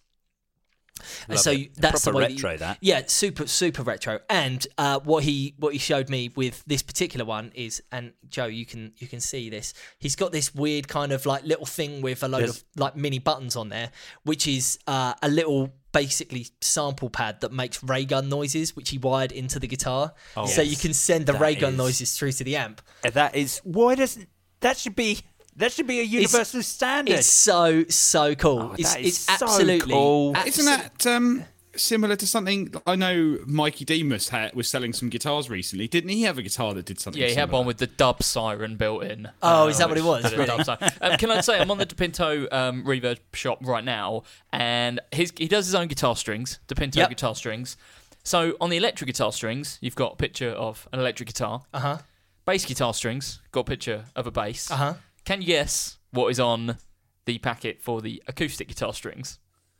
[SPEAKER 7] And
[SPEAKER 9] Love
[SPEAKER 7] so
[SPEAKER 9] it.
[SPEAKER 7] that's
[SPEAKER 9] Proper
[SPEAKER 7] the way
[SPEAKER 9] retro,
[SPEAKER 7] you,
[SPEAKER 9] that.
[SPEAKER 7] yeah, super super retro. And uh, what he what he showed me with this particular one is, and Joe, you can you can see this. He's got this weird kind of like little thing with a load
[SPEAKER 9] There's-
[SPEAKER 7] of like mini buttons on there, which is uh, a little basically sample pad that makes ray gun noises, which he wired into the guitar,
[SPEAKER 9] Oh,
[SPEAKER 7] so
[SPEAKER 9] yes.
[SPEAKER 7] you can send the
[SPEAKER 9] That
[SPEAKER 7] ray gun
[SPEAKER 9] is-
[SPEAKER 7] noises through to the amp.
[SPEAKER 9] And that is why doesn't that should be that should be a universal standard.
[SPEAKER 7] It's so so cool.
[SPEAKER 9] Oh,
[SPEAKER 7] it's
[SPEAKER 9] that is
[SPEAKER 7] it's
[SPEAKER 9] so
[SPEAKER 7] absolutely
[SPEAKER 9] cool.
[SPEAKER 8] Isn't that um, similar to something? I know Mikey Demus had, was selling some guitars recently. Didn't he have a guitar that did something
[SPEAKER 6] Yeah, he had
[SPEAKER 8] similar?
[SPEAKER 6] one with the dub siren built in.
[SPEAKER 7] Oh, is that what it
[SPEAKER 6] which
[SPEAKER 7] was?
[SPEAKER 6] did a
[SPEAKER 7] Really?
[SPEAKER 6] dub siren. Um, can I say I'm on the DePinto um, Reverb shop right now, and his he does his own guitar strings, DePinto
[SPEAKER 7] Yep.
[SPEAKER 6] guitar strings. So on the electric guitar strings, you've got a picture of an electric guitar.
[SPEAKER 7] Uh huh.
[SPEAKER 6] Bass guitar strings, got a picture of a bass.
[SPEAKER 7] Uh huh.
[SPEAKER 6] Can you guess what is on the packet for the acoustic guitar strings?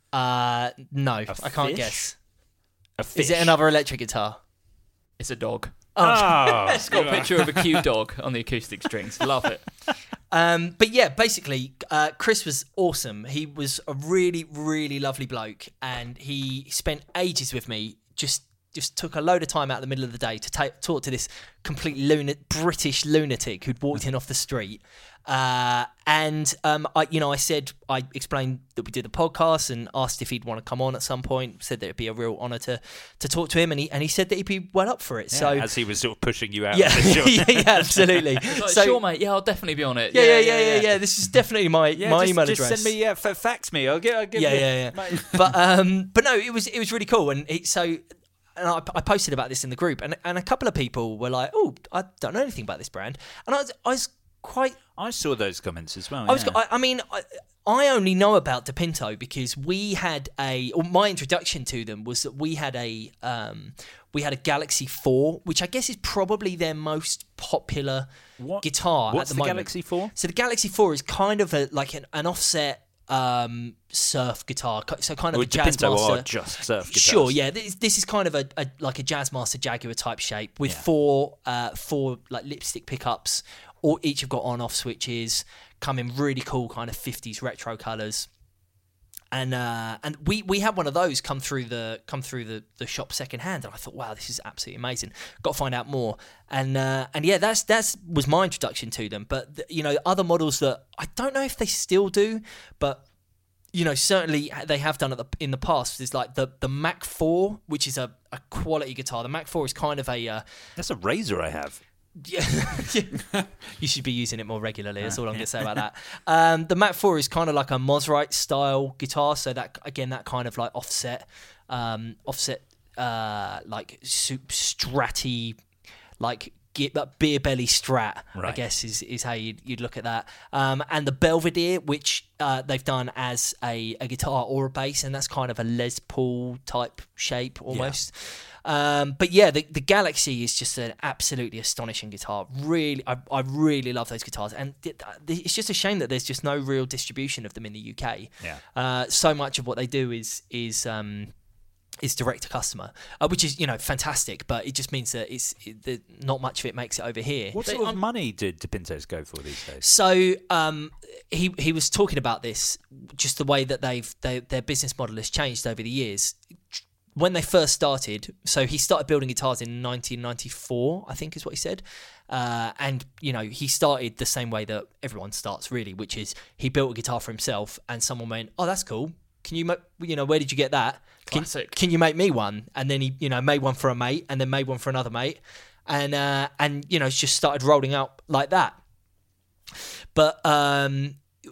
[SPEAKER 7] Uh, no, I can't
[SPEAKER 9] fish?
[SPEAKER 7] guess.
[SPEAKER 9] a fish.
[SPEAKER 7] Is it another electric guitar?
[SPEAKER 6] It's a dog.
[SPEAKER 9] Oh,
[SPEAKER 6] It's got a picture of a cute dog on the acoustic strings. Love it.
[SPEAKER 7] Um, but yeah, basically, uh, Chris was awesome. He was a really, really lovely bloke, and he spent ages with me. Just, just took a load of time out of the middle of the day to ta- talk to this complete lunat- British lunatic who'd walked in off the street. Uh, and um, I, you know, I said I explained that we did the podcast and asked if he'd want to come on at some point. Said that it'd be a real honour to to talk to him, and he and he said that he'd be well up for it.
[SPEAKER 9] Yeah,
[SPEAKER 7] so
[SPEAKER 9] as he was sort of pushing you out.
[SPEAKER 7] yeah,
[SPEAKER 9] of the shop.
[SPEAKER 7] yeah, yeah, absolutely.
[SPEAKER 6] Like,
[SPEAKER 7] so
[SPEAKER 6] sure, mate. Yeah, I'll definitely be on it.
[SPEAKER 7] yeah, yeah, yeah, yeah, yeah. This is definitely my
[SPEAKER 9] Yeah,
[SPEAKER 7] my
[SPEAKER 9] just,
[SPEAKER 7] email
[SPEAKER 9] just
[SPEAKER 7] address.
[SPEAKER 9] send me, yeah, f- fax me. I'll get, I'll give
[SPEAKER 7] yeah,
[SPEAKER 9] you.
[SPEAKER 7] yeah, yeah.
[SPEAKER 9] Mate.
[SPEAKER 7] but um, but no, it was it was really cool, and it, so and I, I posted about this in the group, and and a couple of people were like, "Oh, I don't know anything about this brand," and I was I was quite.
[SPEAKER 9] I saw those comments as well.
[SPEAKER 7] I was.
[SPEAKER 9] yeah.
[SPEAKER 7] I, I mean, I, I only know about DePinto because we had a. Or my introduction to them was that we had a. Um, we had a Galaxy four, which I guess is probably their most popular
[SPEAKER 9] What-
[SPEAKER 7] guitar
[SPEAKER 9] what's
[SPEAKER 7] at the,
[SPEAKER 9] the
[SPEAKER 7] moment.
[SPEAKER 9] Galaxy four?
[SPEAKER 7] So the Galaxy four is kind of a like an, an offset um, surf guitar, so kind of
[SPEAKER 9] Or
[SPEAKER 7] a jazz
[SPEAKER 9] DePinto
[SPEAKER 7] master.
[SPEAKER 9] are just surf guitars.
[SPEAKER 7] Sure, yeah. This, this is kind of a, a like a jazz master Jaguar type shape with
[SPEAKER 9] Yeah.
[SPEAKER 7] four uh, four like lipstick pickups. All each have got on-off switches. Come in really cool kind of fifties retro colours. And uh, and we, we had one of those come through the come through the, the shop second hand, and I thought, wow, this is absolutely amazing. Got to find out more, and uh, and yeah, that's that's was my introduction to them. But you know, other models that I don't know if they still do, but you know, certainly they have done it in the past. Is like the the Mac four, which is a, a quality guitar. The Mac four is kind of a uh,
[SPEAKER 9] That's a razor I have.
[SPEAKER 7] yeah, you should be using it more regularly. That's all I'm going to say about that. Um, the Mac four is kind of like a Mosrite style guitar, so that again, that kind of like offset, um, offset, uh, like soup stratty, like ge- that beer belly strat. I
[SPEAKER 9] Right.
[SPEAKER 7] guess is is how you'd, you'd look at that. Um, and the Belvedere, which uh, they've done as a, a guitar or a bass, and that's kind of a Les Paul type shape almost. Um, but yeah, the, the Galaxy is just an absolutely astonishing guitar. Really, I, I really love those guitars, and th- th- it's just a shame that there's just no real distribution of them in the U K.
[SPEAKER 9] Yeah.
[SPEAKER 7] Uh, so much of what they do is is um, is direct to customer, uh, which is you know fantastic. But it just means that it's it, the, not much of it makes it over here.
[SPEAKER 9] What sort of money did DePintos go for these days?
[SPEAKER 7] So um, he he was talking about this, just the way that they've they, their business model has changed over the years. When they first started, so he started building guitars in nineteen ninety-four, I think is what he said. Uh, and, you know, he started the same way that everyone starts, really, which is he built a guitar for himself and someone went, oh, that's cool. Can you, ma- you know, where did you get that? Can,
[SPEAKER 6] Classic.
[SPEAKER 7] can you make me one? And then he, you know, made one for a mate and then made one for another mate. And, uh, and you know, it's just started rolling out like that. But, um...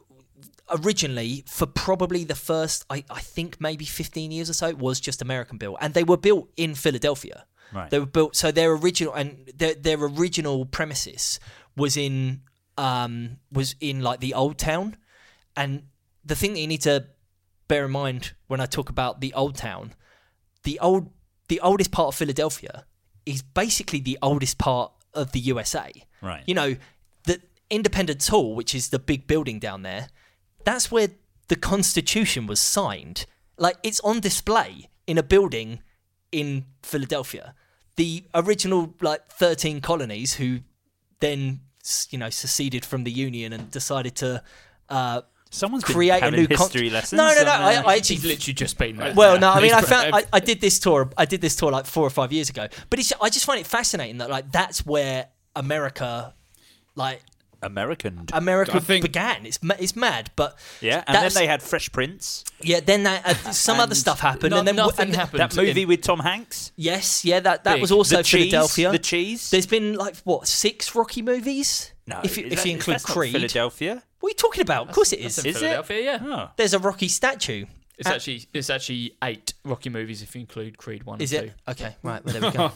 [SPEAKER 7] originally, for probably the first, I, I think maybe fifteen years or so, it was just American built, and they were built in Philadelphia.
[SPEAKER 9] Right.
[SPEAKER 7] They were built, so their original and their their original premises was in um was in like the Old Town, and the thing that you need to bear in mind when I talk about the Old Town, the old the oldest part of Philadelphia is basically the oldest part of the U S A.
[SPEAKER 9] Right.
[SPEAKER 7] You know, the Independence Hall, which is the big building down there, that's where the Constitution was signed. Like, it's on display in a building in Philadelphia. The original, like, thirteen colonies who then, you know, seceded from the Union and decided to uh,
[SPEAKER 9] Someone's been
[SPEAKER 7] create a
[SPEAKER 9] having
[SPEAKER 7] new con-
[SPEAKER 9] history lessons.
[SPEAKER 7] No, no, no.
[SPEAKER 9] on, uh,
[SPEAKER 7] I, I actually
[SPEAKER 6] He's literally just been there.
[SPEAKER 7] Well, no, I mean, I
[SPEAKER 6] He's-
[SPEAKER 7] found I, I did this tour. I did this tour like four or five years ago. But it's, I just find it fascinating that like that's where America, like
[SPEAKER 9] American.
[SPEAKER 7] America
[SPEAKER 8] I think-
[SPEAKER 7] began. It's ma- it's mad, but
[SPEAKER 9] Yeah, and then
[SPEAKER 7] that's-
[SPEAKER 9] they had Fresh Prince.
[SPEAKER 7] yeah. Then that uh, some other stuff happened,
[SPEAKER 6] No-
[SPEAKER 7] and then
[SPEAKER 6] nothing
[SPEAKER 7] and,
[SPEAKER 6] happened.
[SPEAKER 9] That movie
[SPEAKER 6] in-
[SPEAKER 9] with Tom Hanks.
[SPEAKER 7] Yes, yeah, that that
[SPEAKER 6] Big.
[SPEAKER 7] was also
[SPEAKER 9] the cheese,
[SPEAKER 7] Philadelphia.
[SPEAKER 9] The cheese.
[SPEAKER 7] There's been like what six Rocky movies?
[SPEAKER 9] no,
[SPEAKER 7] if you,
[SPEAKER 9] is
[SPEAKER 7] if
[SPEAKER 9] that-
[SPEAKER 7] you include
[SPEAKER 9] that's not
[SPEAKER 7] Creed.
[SPEAKER 9] Philadelphia.
[SPEAKER 7] What are you talking about? Of course it
[SPEAKER 6] That's
[SPEAKER 7] is.
[SPEAKER 6] in
[SPEAKER 9] Is it?
[SPEAKER 6] Philadelphia, yeah.
[SPEAKER 9] Oh.
[SPEAKER 7] There's a Rocky statue.
[SPEAKER 6] It's
[SPEAKER 7] Uh,
[SPEAKER 6] actually it's actually eight Rocky movies if you include Creed one
[SPEAKER 7] Is
[SPEAKER 6] and
[SPEAKER 7] it?
[SPEAKER 6] two.
[SPEAKER 7] Okay, right. Well, there we go.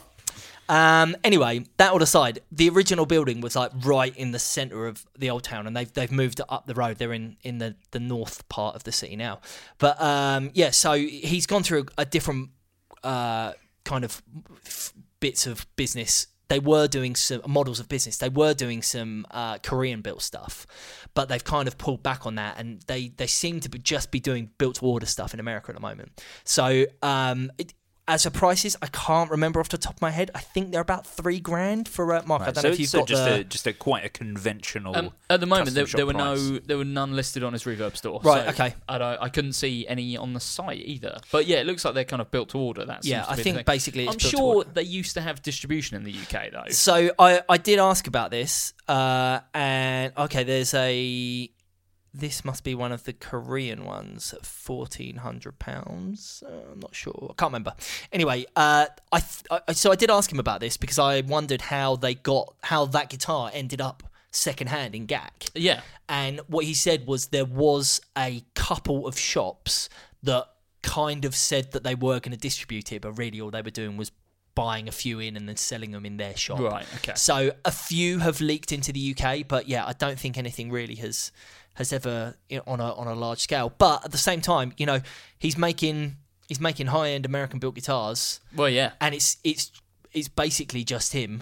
[SPEAKER 7] um, anyway, that all aside, the original building was like right in the centre of the old town, and they've they've moved it up the road. They're in, in the, the north part of the city now. But um, yeah, so he's gone through a, a different uh, kind of f- bits of business. They were doing some models of business. They were doing some uh, Korean built stuff, but they've kind of pulled back on that, and they, they seem to be just be doing built to order stuff in America at the moment. So um, it, as for prices, I can't remember off the top of my head. I think they're about three grand for uh, Mark. I
[SPEAKER 9] Right,
[SPEAKER 7] don't
[SPEAKER 9] so
[SPEAKER 7] know if you've
[SPEAKER 9] so
[SPEAKER 7] got
[SPEAKER 9] just
[SPEAKER 7] the
[SPEAKER 9] a just a quite a conventional.
[SPEAKER 6] Um, at the moment, there,
[SPEAKER 9] custom
[SPEAKER 6] there were
[SPEAKER 9] shop price.
[SPEAKER 6] no, there were none listed on his Reverb store.
[SPEAKER 7] Right,
[SPEAKER 6] so
[SPEAKER 7] okay.
[SPEAKER 6] I don't, I couldn't see any on the site either. But yeah, it looks like they're kind of built to order. That
[SPEAKER 7] Yeah,
[SPEAKER 6] seems to
[SPEAKER 7] I
[SPEAKER 6] be the
[SPEAKER 7] think
[SPEAKER 6] thing.
[SPEAKER 7] basically it's
[SPEAKER 6] I'm
[SPEAKER 7] built to
[SPEAKER 6] sure
[SPEAKER 7] order.
[SPEAKER 6] they used to have distribution in the U K though.
[SPEAKER 7] So I, I did ask about this, uh, and okay, there's a. This must be one of the Korean ones at fourteen hundred pounds. Uh, I'm not sure. I can't remember. Anyway, uh, I, th- I so I did ask him about this because I wondered how they got how that guitar ended up secondhand in G A C.
[SPEAKER 6] Yeah,
[SPEAKER 7] And what he said was there was a couple of shops that kind of said that they were going to distribute it, but really all they were doing was buying a few in and then selling them in their shop.
[SPEAKER 6] right. Okay.
[SPEAKER 7] So a few have leaked into the U K, but yeah, I don't think anything really has has ever you know, on a on a large scale. But at the same time, you know, he's making he's making high end American built guitars,
[SPEAKER 6] Well, yeah.
[SPEAKER 7] and it's it's it's basically just him.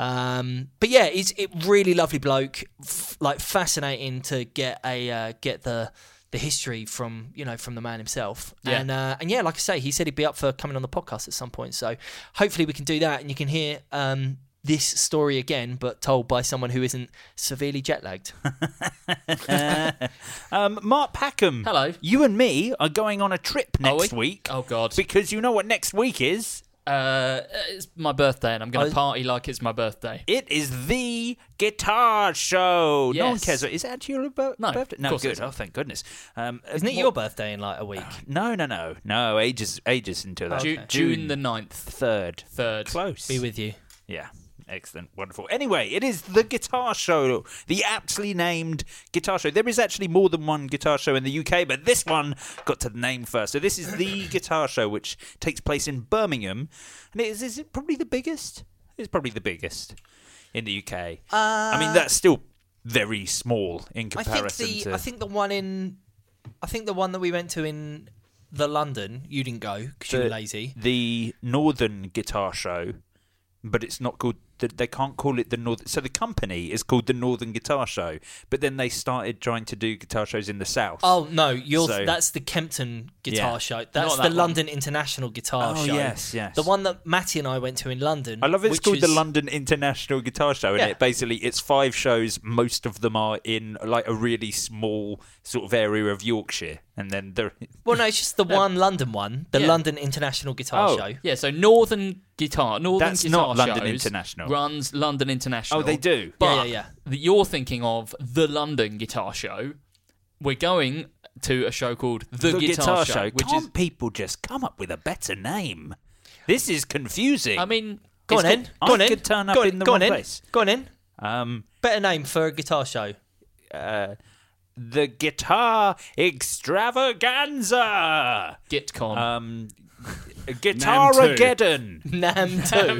[SPEAKER 7] Um, but yeah, it's it really lovely bloke, f- like fascinating to get a uh, get the the history from you know from the man himself.
[SPEAKER 6] Yeah.
[SPEAKER 7] And uh, and yeah, like I say, he said he'd be up for coming on the podcast at some point. So hopefully we can do that, and you can hear um, this story again, but told by someone who isn't severely jet lagged.
[SPEAKER 9] um, Mark Packham.
[SPEAKER 6] Hello.
[SPEAKER 9] You and me are going on a trip
[SPEAKER 6] Are
[SPEAKER 9] next
[SPEAKER 6] we?
[SPEAKER 9] week.
[SPEAKER 6] Oh God.
[SPEAKER 9] Because you know what next week is?
[SPEAKER 6] Uh, it's my birthday, and I'm going
[SPEAKER 7] Oh,
[SPEAKER 6] to party like it's my birthday.
[SPEAKER 9] It is the guitar show. No one
[SPEAKER 6] Yes.
[SPEAKER 9] cares. Is that your bir-
[SPEAKER 6] No,
[SPEAKER 9] birthday?
[SPEAKER 6] of
[SPEAKER 9] No,
[SPEAKER 6] course it
[SPEAKER 9] good.
[SPEAKER 6] isn't.
[SPEAKER 9] Oh, thank goodness. Um,
[SPEAKER 7] Isn't it
[SPEAKER 9] what-
[SPEAKER 7] your birthday in like a week?
[SPEAKER 9] No, no, no, no. Ages, ages until that.
[SPEAKER 6] Ju- June the ninth,
[SPEAKER 9] third.
[SPEAKER 6] third.
[SPEAKER 9] Close.
[SPEAKER 7] Be with you.
[SPEAKER 9] Yeah. Excellent. Wonderful. Anyway, it is the guitar show, the aptly named guitar show. There is actually more than one guitar show in the U K, but this one got to the name first. So this is the guitar show, which takes place in Birmingham. And it is, is it probably the biggest? It's probably the biggest in the U K.
[SPEAKER 7] Uh,
[SPEAKER 9] I mean, that's still very small in
[SPEAKER 7] I
[SPEAKER 9] comparison
[SPEAKER 7] think the
[SPEAKER 9] to...
[SPEAKER 7] I think the one in I think the one that we went to in the London, you didn't go because you were
[SPEAKER 9] the-
[SPEAKER 7] lazy.
[SPEAKER 9] The Northern Guitar Show, but it's not called... They can't call it the Northern... So the company is called the Northern Guitar Show, but then they started trying to do guitar shows in the South.
[SPEAKER 7] Oh no, you're
[SPEAKER 9] So-
[SPEAKER 7] that's the Kempton Guitar
[SPEAKER 9] Yeah.
[SPEAKER 7] Show. That's
[SPEAKER 6] Not
[SPEAKER 7] the
[SPEAKER 6] that one.
[SPEAKER 7] London International Guitar
[SPEAKER 9] Oh,
[SPEAKER 7] Show.
[SPEAKER 9] yes, yes.
[SPEAKER 7] The one that Matty and I went to in London.
[SPEAKER 9] I love it's
[SPEAKER 7] which
[SPEAKER 9] called the
[SPEAKER 7] was-
[SPEAKER 9] London International Guitar Show, and
[SPEAKER 7] Yeah.
[SPEAKER 9] it basically it's five shows. Most of them are in like a really small sort of area of Yorkshire, and then there.
[SPEAKER 7] Well, no, it's just the one London one, the
[SPEAKER 6] Yeah.
[SPEAKER 7] London International Guitar
[SPEAKER 9] Oh.
[SPEAKER 7] Show.
[SPEAKER 6] Yeah, so Northern Guitar, Northern
[SPEAKER 9] That's
[SPEAKER 6] Guitar
[SPEAKER 9] not London
[SPEAKER 6] Shows
[SPEAKER 9] International.
[SPEAKER 6] runs London International.
[SPEAKER 9] Oh, they do.
[SPEAKER 6] But
[SPEAKER 7] Yeah, yeah, yeah.
[SPEAKER 6] that you're thinking of the London Guitar Show. We're going to a show called The, Guitar, Show, which
[SPEAKER 9] Can't
[SPEAKER 6] is.
[SPEAKER 9] people just come up with a better name? This is confusing.
[SPEAKER 6] I mean,
[SPEAKER 7] Go
[SPEAKER 6] it's
[SPEAKER 7] on in.
[SPEAKER 6] called-
[SPEAKER 7] Go on
[SPEAKER 9] I
[SPEAKER 7] in.
[SPEAKER 9] could turn up
[SPEAKER 7] Go on,
[SPEAKER 9] in the
[SPEAKER 7] go on
[SPEAKER 9] wrong
[SPEAKER 7] in.
[SPEAKER 9] place.
[SPEAKER 7] Go on in.
[SPEAKER 9] um,
[SPEAKER 7] Better name for a guitar show.
[SPEAKER 9] uh, the Guitar Extravaganza.
[SPEAKER 6] Gitcon.
[SPEAKER 9] Um, Guitarageddon.
[SPEAKER 7] Nam two.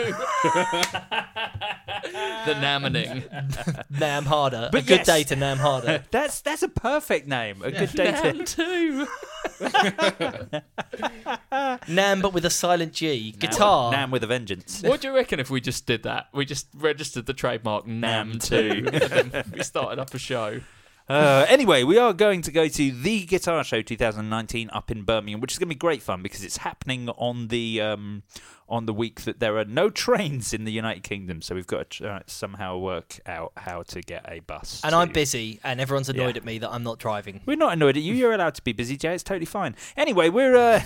[SPEAKER 6] The Namaning.
[SPEAKER 7] Nam harder.
[SPEAKER 9] But
[SPEAKER 7] a good
[SPEAKER 9] yes.
[SPEAKER 7] day to Nam harder.
[SPEAKER 9] That's that's a perfect name. A good day to.
[SPEAKER 6] Nam two.
[SPEAKER 7] Nam, but with a silent G. Guitar.
[SPEAKER 9] Nam with a vengeance.
[SPEAKER 6] What do you reckon if we just did that? We just registered the trademark Nam two, and then we started up a show.
[SPEAKER 9] Uh, anyway, we are going to go to the Guitar Show twenty nineteen up in Birmingham, which is going to be great fun because it's happening on the um, on the week that there are no trains in the United Kingdom. So we've got to uh, somehow work out how to get a bus.
[SPEAKER 7] And
[SPEAKER 9] to...
[SPEAKER 7] I'm busy, and everyone's annoyed
[SPEAKER 9] Yeah.
[SPEAKER 7] at me that I'm not driving.
[SPEAKER 9] We're not annoyed at you. You're allowed to be busy, Jay. It's totally fine. Anyway, we're uh,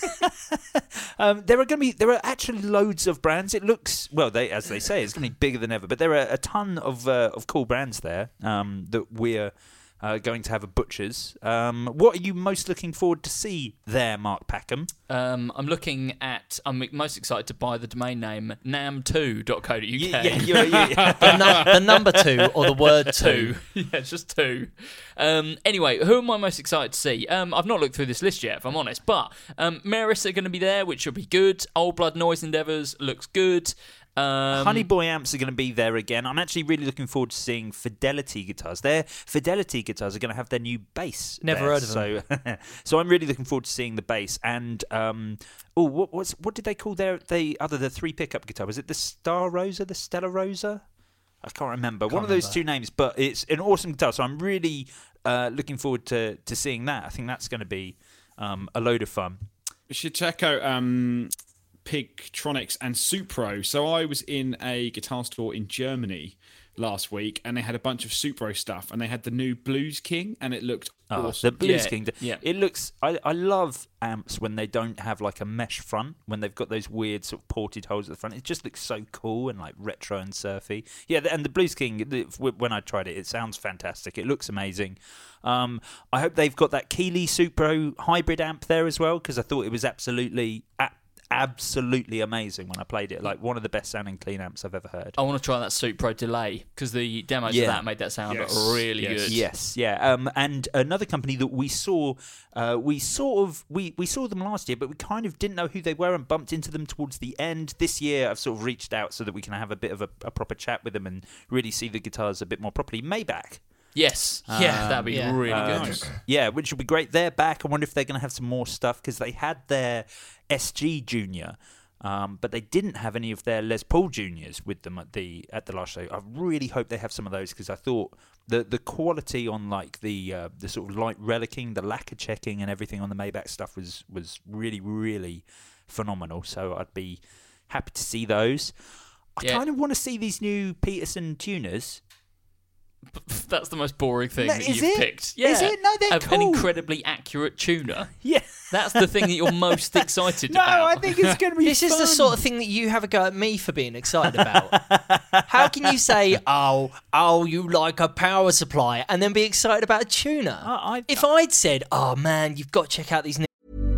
[SPEAKER 9] um, there are going to be there are actually loads of brands. It looks well, they as they say, it's going to be bigger than ever. But there are a ton of uh, of cool brands there um, that we're uh, going to have at Butchers. Um, what are you most looking forward to see there, Mark Packham?
[SPEAKER 6] Um, I'm looking at. I'm most excited to buy the domain name nam two dot co dot uk.
[SPEAKER 9] Yeah, yeah, you're, you're,
[SPEAKER 7] The, num- the number two or the word two.
[SPEAKER 6] Two. Yeah, it's just two. Um, anyway, who am I most excited to see? Um, I've not looked through this list yet, if I'm honest, but um, Meris are going to be there, which will be good. Old Blood Noise Endeavours looks good. Um,
[SPEAKER 9] Honey Boy amps are going to be there again. I'm actually really looking forward to seeing Fidelity guitars. Their Fidelity guitars are going to have their new bass.
[SPEAKER 7] Never
[SPEAKER 9] there.
[SPEAKER 7] heard of them.
[SPEAKER 9] So, so I'm really looking forward to seeing the bass. And um, oh, what what's, what did they call their the other the three pickup guitar? Was it the Star Rosa, the Stella Rosa? I can't remember.
[SPEAKER 7] Can't
[SPEAKER 9] One of those
[SPEAKER 7] remember.
[SPEAKER 9] two names, but it's an awesome guitar. So I'm really uh, looking forward to to seeing that. I think that's going to be um, a load of fun.
[SPEAKER 8] You should check out um, Pigtronics and Supro. So I was in a guitar store in Germany last week, and they had a bunch of Supro stuff, and they had the new Blues King, and it looked
[SPEAKER 9] Oh,
[SPEAKER 8] awesome.
[SPEAKER 9] the Blues
[SPEAKER 6] Yeah,
[SPEAKER 9] King.
[SPEAKER 6] yeah.
[SPEAKER 9] It looks. I, I love amps when they don't have like a mesh front. When they've got those weird sort of ported holes at the front, it just looks so cool and like retro and surfy. Yeah, and the Blues King. the- When I tried it, it sounds fantastic. It looks amazing. Um, I hope they've got that Keeley Supro hybrid amp there as well, because I thought it was absolutely. A- Absolutely amazing when I played it. Like one of the best sounding clean amps I've ever heard.
[SPEAKER 6] I want to try that Supro delay because the demos
[SPEAKER 9] Yeah.
[SPEAKER 6] of that made that sound
[SPEAKER 8] Yes,
[SPEAKER 6] really
[SPEAKER 8] yes.
[SPEAKER 6] good.
[SPEAKER 9] Yes, yeah. Um, and another company that we saw, uh, we sort of we, we saw them last year, but we kind of didn't know who they were and bumped into them towards the end. This year, I've sort of reached out so that we can have a bit of a, a proper chat with them and really see the guitars a bit more properly. Maybach.
[SPEAKER 6] Yes,
[SPEAKER 9] Um,
[SPEAKER 6] yeah, that'd be
[SPEAKER 7] yeah.
[SPEAKER 6] really
[SPEAKER 9] Uh,
[SPEAKER 6] good.
[SPEAKER 8] Nice.
[SPEAKER 9] Yeah, which would be great. They're back. I wonder if they're going to have some more stuff because they had their S G Junior. Um, but they didn't have any of their Les Paul Juniors with them at the at the last show. I really hope they have some of those because I thought the the quality on like the uh, the sort of light relicking, the lacquer checking, and everything on the Maybach stuff was was really really phenomenal. So I'd be happy to see those. I
[SPEAKER 6] Yeah.
[SPEAKER 9] kind of want to see these new Peterson tuners.
[SPEAKER 6] That's the most boring thing
[SPEAKER 9] No,
[SPEAKER 6] that
[SPEAKER 9] is
[SPEAKER 6] you've
[SPEAKER 9] it?
[SPEAKER 6] picked.
[SPEAKER 9] Is
[SPEAKER 6] Yeah.
[SPEAKER 9] it? No, they're
[SPEAKER 6] A- An
[SPEAKER 9] cool.
[SPEAKER 6] incredibly accurate tuner.
[SPEAKER 9] Yeah.
[SPEAKER 6] That's the thing that you're most excited
[SPEAKER 9] No,
[SPEAKER 6] about.
[SPEAKER 9] I think it's going to be.
[SPEAKER 7] This is the
[SPEAKER 9] fun.
[SPEAKER 7] sort of thing that you have a go at me for being excited about. How can you say, oh, oh, you like a power supply, and then be excited about a tuner?
[SPEAKER 9] I- I-
[SPEAKER 7] if I'd said, oh man, you've got to check out these new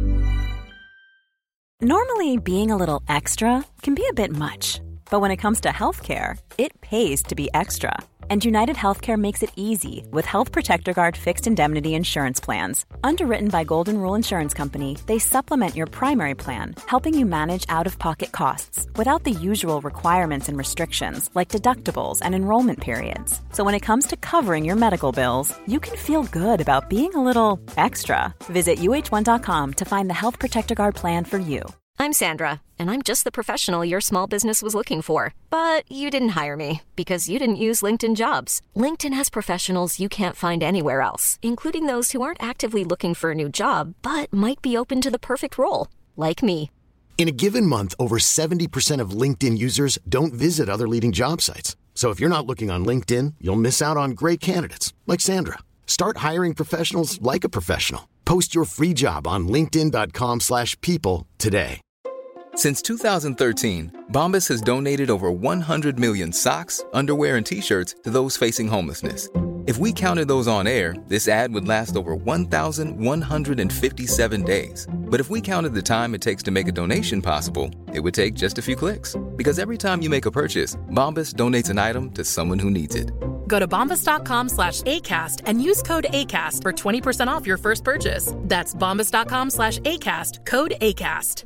[SPEAKER 1] Normally, being a little extra can be a bit much, but when it comes to healthcare, it pays to be extra. And United Healthcare makes it easy with Health Protector Guard fixed indemnity insurance plans. Underwritten by Golden Rule Insurance Company, they supplement your primary plan, helping you manage out-of-pocket costs without the usual requirements and restrictions like deductibles and enrollment periods. So when it comes to covering your medical bills, you can feel good about being a little extra. Visit U H one dot com to find the Health Protector Guard plan for you.
[SPEAKER 10] I'm Sandra, and I'm just the professional your small business was looking for. But you didn't hire me because you didn't use LinkedIn Jobs. LinkedIn has professionals you can't find anywhere else, including those who aren't actively looking for a new job, but might be open to the perfect role, like me.
[SPEAKER 11] In a given month, over seventy percent of LinkedIn users don't visit other leading job sites. So if you're not looking on LinkedIn, you'll miss out on great candidates like Sandra. Start hiring professionals like a professional. Post your free job on linkedin dot com slash people today.
[SPEAKER 12] Since two thousand thirteen, Bombas has donated over one hundred million socks, underwear, and T-shirts to those facing homelessness. If we counted those on air, this ad would last over one thousand one hundred fifty-seven days. But if we counted the time it takes to make a donation possible, it would take just a few clicks. Because every time you make a purchase, Bombas donates an item to someone who needs it.
[SPEAKER 4] Go to bombas.com slash ACAST and use code ACAST for twenty percent off your first purchase. That's bombas.com slash ACAST, code ACAST.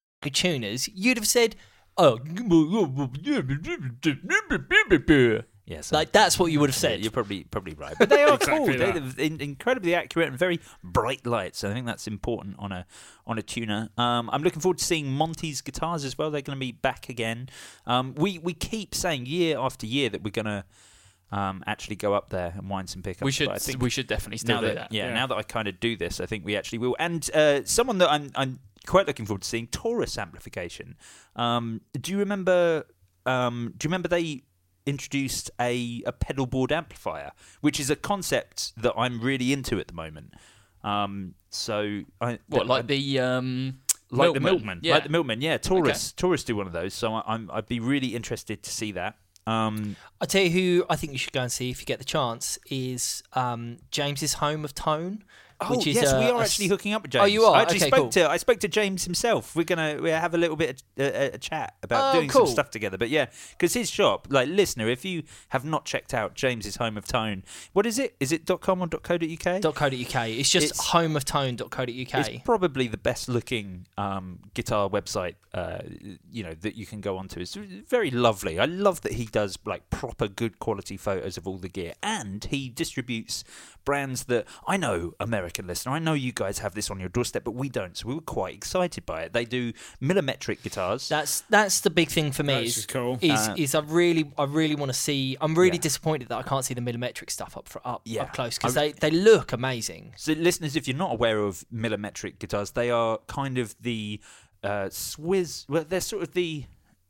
[SPEAKER 7] tuners, you'd have said, oh,
[SPEAKER 9] Yeah, Yes,
[SPEAKER 7] Like that's what you would have said.
[SPEAKER 9] Yeah, you're probably probably right, but they are cool.
[SPEAKER 8] Exactly
[SPEAKER 9] They're
[SPEAKER 8] that.
[SPEAKER 9] in- incredibly accurate and very bright lights. I think that's important on a on a tuner. Um, I'm looking forward to seeing Monty's guitars as well. They're going to be back again. Um, we we keep saying year after year that we're going to um, actually go up there and wind some pickups.
[SPEAKER 6] We should
[SPEAKER 9] but I think
[SPEAKER 6] we should definitely still
[SPEAKER 9] now
[SPEAKER 6] do
[SPEAKER 9] that,
[SPEAKER 6] that.
[SPEAKER 9] Yeah,
[SPEAKER 8] Yeah.
[SPEAKER 9] now that I kind of do this, I think we actually will. And uh, someone that I'm I'm quite looking forward to seeing, Taurus Amplification. Um, do you remember? Um, do you remember they introduced a, a pedal board amplifier, which is a concept that I'm really into at the moment. Um, so I
[SPEAKER 6] What,
[SPEAKER 9] I-
[SPEAKER 6] like the um,
[SPEAKER 9] like
[SPEAKER 6] Milkman?
[SPEAKER 9] the Milkman,
[SPEAKER 6] Yeah.
[SPEAKER 9] like the Milkman, yeah. Taurus, Taurus do one of those, so I, I'm I'd be really interested to see that. Um,
[SPEAKER 7] I tell you who I think you should go and see if you get the chance is um, James's Home of Tone.
[SPEAKER 9] Oh
[SPEAKER 7] which is
[SPEAKER 9] yes,
[SPEAKER 7] a-
[SPEAKER 9] we
[SPEAKER 7] a
[SPEAKER 9] are
[SPEAKER 7] s-
[SPEAKER 9] actually hooking up with James.
[SPEAKER 7] Oh, you are?
[SPEAKER 9] I actually
[SPEAKER 7] Okay,
[SPEAKER 9] spoke
[SPEAKER 7] cool.
[SPEAKER 9] to I spoke to James himself. We're gonna we have a little bit of a, a, a chat about
[SPEAKER 7] Oh,
[SPEAKER 9] doing
[SPEAKER 7] cool.
[SPEAKER 9] some stuff together. But yeah, because his shop, like listener, if you have not checked out James's Home of Tone, what is it? Is it .com or .co.uk?
[SPEAKER 7] .co.uk. It's just
[SPEAKER 9] It's-
[SPEAKER 7] homeoftone.co.uk.
[SPEAKER 9] It's probably the best looking um, guitar website, uh, you know, that you can go onto. It's very lovely. I love that he does like proper good quality photos of all the gear, and he distributes brands that I know, American listener, I know you guys have this on your doorstep, but we don't. So we were quite excited by it. They do millimetric guitars.
[SPEAKER 7] That's that's the big thing for me.
[SPEAKER 8] That's
[SPEAKER 7] is
[SPEAKER 8] just cool.
[SPEAKER 7] Is,
[SPEAKER 9] Uh,
[SPEAKER 7] is I really I really want to see. I'm really
[SPEAKER 9] Yeah.
[SPEAKER 7] disappointed that I can't see the millimetric stuff up for, up
[SPEAKER 9] Yeah.
[SPEAKER 7] up close because
[SPEAKER 9] I-
[SPEAKER 7] they, they look amazing.
[SPEAKER 9] So, listeners, if you're not aware of millimetric guitars, they are kind of the uh, Swizz. Well, they're sort of the.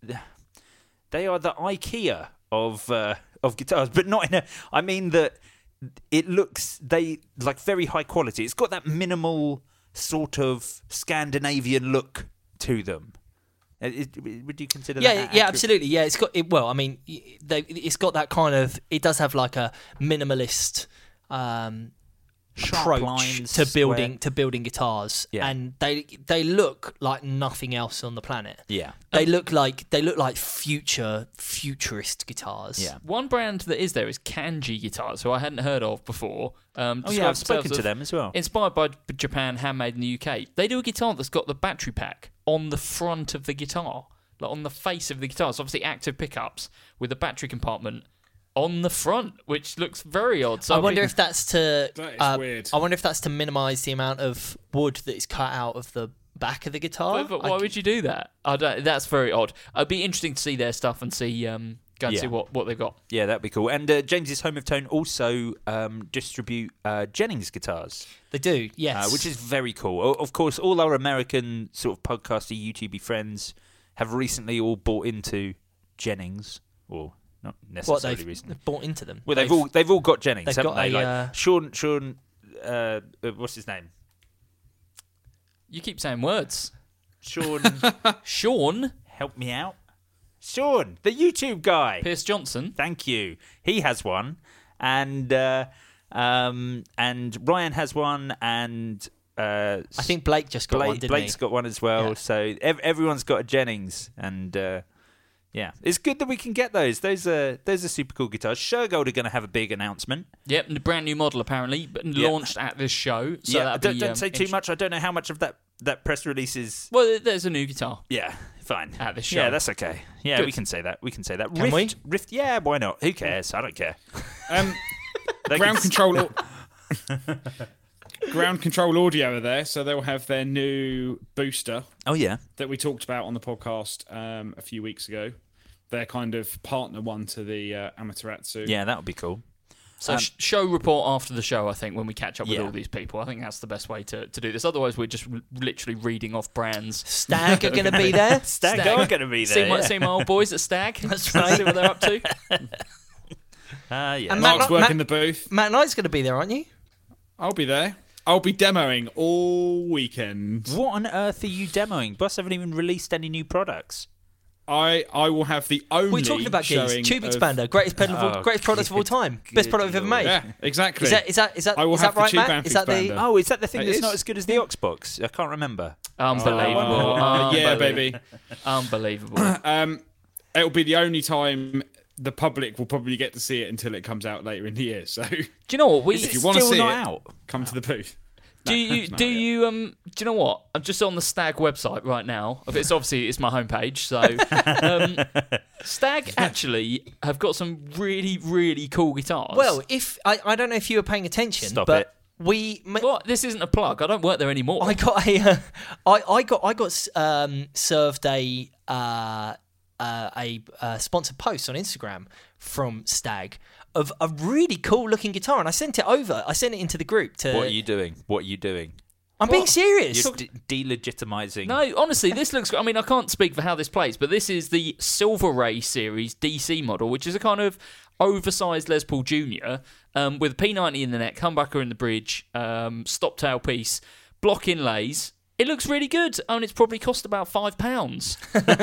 [SPEAKER 9] They are the IKEA of uh, of guitars, but not in a. I mean that it looks they like very high quality. It's got that minimal sort of Scandinavian look to them. Uh, it- would you consider
[SPEAKER 7] Yeah,
[SPEAKER 9] that?
[SPEAKER 7] yeah,
[SPEAKER 9] accurate?
[SPEAKER 7] absolutely. Yeah, it's got it. Well, I mean, y- they, it's got that kind of. It does have like a minimalist um,
[SPEAKER 9] Sharp
[SPEAKER 7] approach
[SPEAKER 9] lines,
[SPEAKER 7] to building
[SPEAKER 9] square-
[SPEAKER 7] to building guitars,
[SPEAKER 9] Yeah.
[SPEAKER 7] and they they look like nothing else on the planet.
[SPEAKER 9] Yeah.
[SPEAKER 7] They look like they look like future futurist guitars.
[SPEAKER 9] Yeah.
[SPEAKER 6] One brand that is there is Kanji Guitars, who I hadn't heard of before. Um,
[SPEAKER 9] Oh, yeah, I've
[SPEAKER 6] describes
[SPEAKER 9] spoken
[SPEAKER 6] themselves
[SPEAKER 9] to
[SPEAKER 6] as
[SPEAKER 9] them as well.
[SPEAKER 6] Inspired by Japan, handmade in the U K. They do a guitar that's got the battery pack on the front of the guitar, like on the face of the guitar. So obviously active pickups with a battery compartment on the front, which looks very odd. So
[SPEAKER 7] I wonder
[SPEAKER 6] mean-
[SPEAKER 7] if that's to.
[SPEAKER 8] That is
[SPEAKER 7] uh,
[SPEAKER 8] weird.
[SPEAKER 7] I wonder if that's to minimise the amount of wood that is cut out of the back of the guitar.
[SPEAKER 6] Why, but why
[SPEAKER 7] I-
[SPEAKER 6] would you do that? I don't, that's very odd. It'd be interesting to see their stuff and see um, go and
[SPEAKER 9] Yeah.
[SPEAKER 6] see what, what they've got.
[SPEAKER 9] Yeah, that'd be cool. And uh, James's Home of Tone also um, distribute uh, Jennings guitars,
[SPEAKER 7] They do, yes.
[SPEAKER 9] uh, which is very cool. O- Of course, all our American sort of podcasty, YouTubey friends have recently all bought into Jennings, or not
[SPEAKER 7] what
[SPEAKER 9] necessarily
[SPEAKER 7] they've,
[SPEAKER 9] recently.
[SPEAKER 7] they've bought into them.
[SPEAKER 9] Well, they've, all they've all got Jennings,
[SPEAKER 7] they've
[SPEAKER 9] haven't
[SPEAKER 7] got
[SPEAKER 9] they?
[SPEAKER 7] a,
[SPEAKER 9] Like
[SPEAKER 7] uh,
[SPEAKER 9] Sean, Sean, uh, uh, what's his name?
[SPEAKER 6] You keep saying words.
[SPEAKER 9] Sean,
[SPEAKER 6] Sean
[SPEAKER 9] help me out. Sean, the YouTube guy.
[SPEAKER 6] Pierce Johnson.
[SPEAKER 9] Thank you. He has one, and uh, um, and Ryan has one, and uh,
[SPEAKER 7] I think Blake just got
[SPEAKER 9] Blake,
[SPEAKER 7] one, didn't
[SPEAKER 9] Blake's
[SPEAKER 7] he?
[SPEAKER 9] got one as well.
[SPEAKER 7] Yeah.
[SPEAKER 9] So ev- everyone's got a Jennings, and uh, yeah, it's good that we can get those. Those are those are super cool guitars. Shergold are going to have a big announcement.
[SPEAKER 6] Yep, and a brand new model apparently, but
[SPEAKER 9] Yeah.
[SPEAKER 6] launched at this show. So
[SPEAKER 9] yeah,
[SPEAKER 6] that'd
[SPEAKER 9] don't,
[SPEAKER 6] be,
[SPEAKER 9] don't
[SPEAKER 6] um,
[SPEAKER 9] say too
[SPEAKER 6] int-
[SPEAKER 9] much. I don't know how much of that that press release is.
[SPEAKER 6] Well, there's a new guitar.
[SPEAKER 9] Yeah, fine.
[SPEAKER 6] At this
[SPEAKER 9] Yeah,
[SPEAKER 6] show.
[SPEAKER 9] that's okay. Yeah,
[SPEAKER 6] Good.
[SPEAKER 9] we can say that. We can say that.
[SPEAKER 7] Can
[SPEAKER 9] Rift,
[SPEAKER 7] we?
[SPEAKER 9] Rift. Yeah, why not? Who cares? I don't care.
[SPEAKER 8] Um,
[SPEAKER 9] They
[SPEAKER 8] ground
[SPEAKER 9] can-
[SPEAKER 8] control. au- Ground control audio are there, so they'll have their new booster
[SPEAKER 9] Oh yeah.
[SPEAKER 8] that we talked about on the podcast um, a few weeks ago. They're kind of partner one to the uh, Amaterasu.
[SPEAKER 9] Yeah, that would be cool.
[SPEAKER 6] So
[SPEAKER 9] Um,
[SPEAKER 6] sh- show report after the show, I think, when we catch up with
[SPEAKER 9] Yeah.
[SPEAKER 6] all these people. I think that's the best way to, to do this. Otherwise, we're just r- literally reading off brands.
[SPEAKER 7] Stag are going to be there.
[SPEAKER 9] Stag,
[SPEAKER 6] Stag.
[SPEAKER 9] are going to be there.
[SPEAKER 6] See my,
[SPEAKER 9] yeah.
[SPEAKER 6] see my old boys at Stag.
[SPEAKER 7] That's
[SPEAKER 6] See
[SPEAKER 7] right.
[SPEAKER 6] what they're up to.
[SPEAKER 9] Ah, yeah.
[SPEAKER 7] And
[SPEAKER 8] Mark's
[SPEAKER 7] Matt-
[SPEAKER 8] working
[SPEAKER 7] Matt-
[SPEAKER 8] the booth.
[SPEAKER 7] Matt Knight's going to be there, aren't you?
[SPEAKER 8] I'll be there. I'll be demoing all weekend.
[SPEAKER 9] What on earth are you demoing? Boss haven't even released any new products.
[SPEAKER 8] I I will have the only
[SPEAKER 7] We're talking about
[SPEAKER 8] showing
[SPEAKER 7] Geese, Tube
[SPEAKER 8] of-
[SPEAKER 7] Expander, greatest pedal, of all-
[SPEAKER 9] Oh,
[SPEAKER 7] greatest product of all
[SPEAKER 9] good-
[SPEAKER 7] time, best product we've ever made.
[SPEAKER 8] Yeah, exactly.
[SPEAKER 7] Is that is that is that
[SPEAKER 8] I will
[SPEAKER 7] is that
[SPEAKER 8] have the
[SPEAKER 7] right,
[SPEAKER 8] Tube
[SPEAKER 7] Matt?
[SPEAKER 8] amp
[SPEAKER 7] Is that the
[SPEAKER 8] expander.
[SPEAKER 9] Oh, is that the thing
[SPEAKER 8] It
[SPEAKER 9] that's
[SPEAKER 8] is.
[SPEAKER 9] not as good as the Oxbox? I can't remember.
[SPEAKER 6] Unbelievable.
[SPEAKER 8] Uh, yeah,
[SPEAKER 6] Unbelievable.
[SPEAKER 8] baby.
[SPEAKER 6] Unbelievable.
[SPEAKER 8] Um, it'll be the only time the public will probably get to see it until it comes out later in the year. So
[SPEAKER 6] Do you know what? We
[SPEAKER 9] Is
[SPEAKER 8] if
[SPEAKER 9] it
[SPEAKER 8] you want to
[SPEAKER 9] still
[SPEAKER 8] see
[SPEAKER 9] not
[SPEAKER 8] it,
[SPEAKER 9] out?
[SPEAKER 8] come to the booth.
[SPEAKER 6] Do you
[SPEAKER 8] no,
[SPEAKER 6] do
[SPEAKER 8] yeah.
[SPEAKER 6] you um do you know what? I'm just on the Stag website right now. It's obviously it's my homepage. So um, Stag actually have got some really really cool guitars.
[SPEAKER 7] Well, if I, I don't know if you were paying attention,
[SPEAKER 9] Stop
[SPEAKER 7] but
[SPEAKER 9] it.
[SPEAKER 7] we ma-
[SPEAKER 6] what? This isn't a plug. I don't work there anymore.
[SPEAKER 7] I got a uh, I, I got I got um, served a uh, uh, a uh, sponsored post on Instagram from Stag of a really cool looking guitar, and I sent it over. I sent it into the group to.
[SPEAKER 9] What are you doing? What are you doing?
[SPEAKER 7] I'm being serious.
[SPEAKER 9] You're de- delegitimizing.
[SPEAKER 6] No, honestly, this looks. I mean, I can't speak for how this plays, but this is the Silver Ray series D C model, which is a kind of oversized Les Paul Junior um, with a P ninety in the neck, humbucker in the bridge, um, stop tail piece, block inlays. It looks really good, and it's probably cost about five pounds.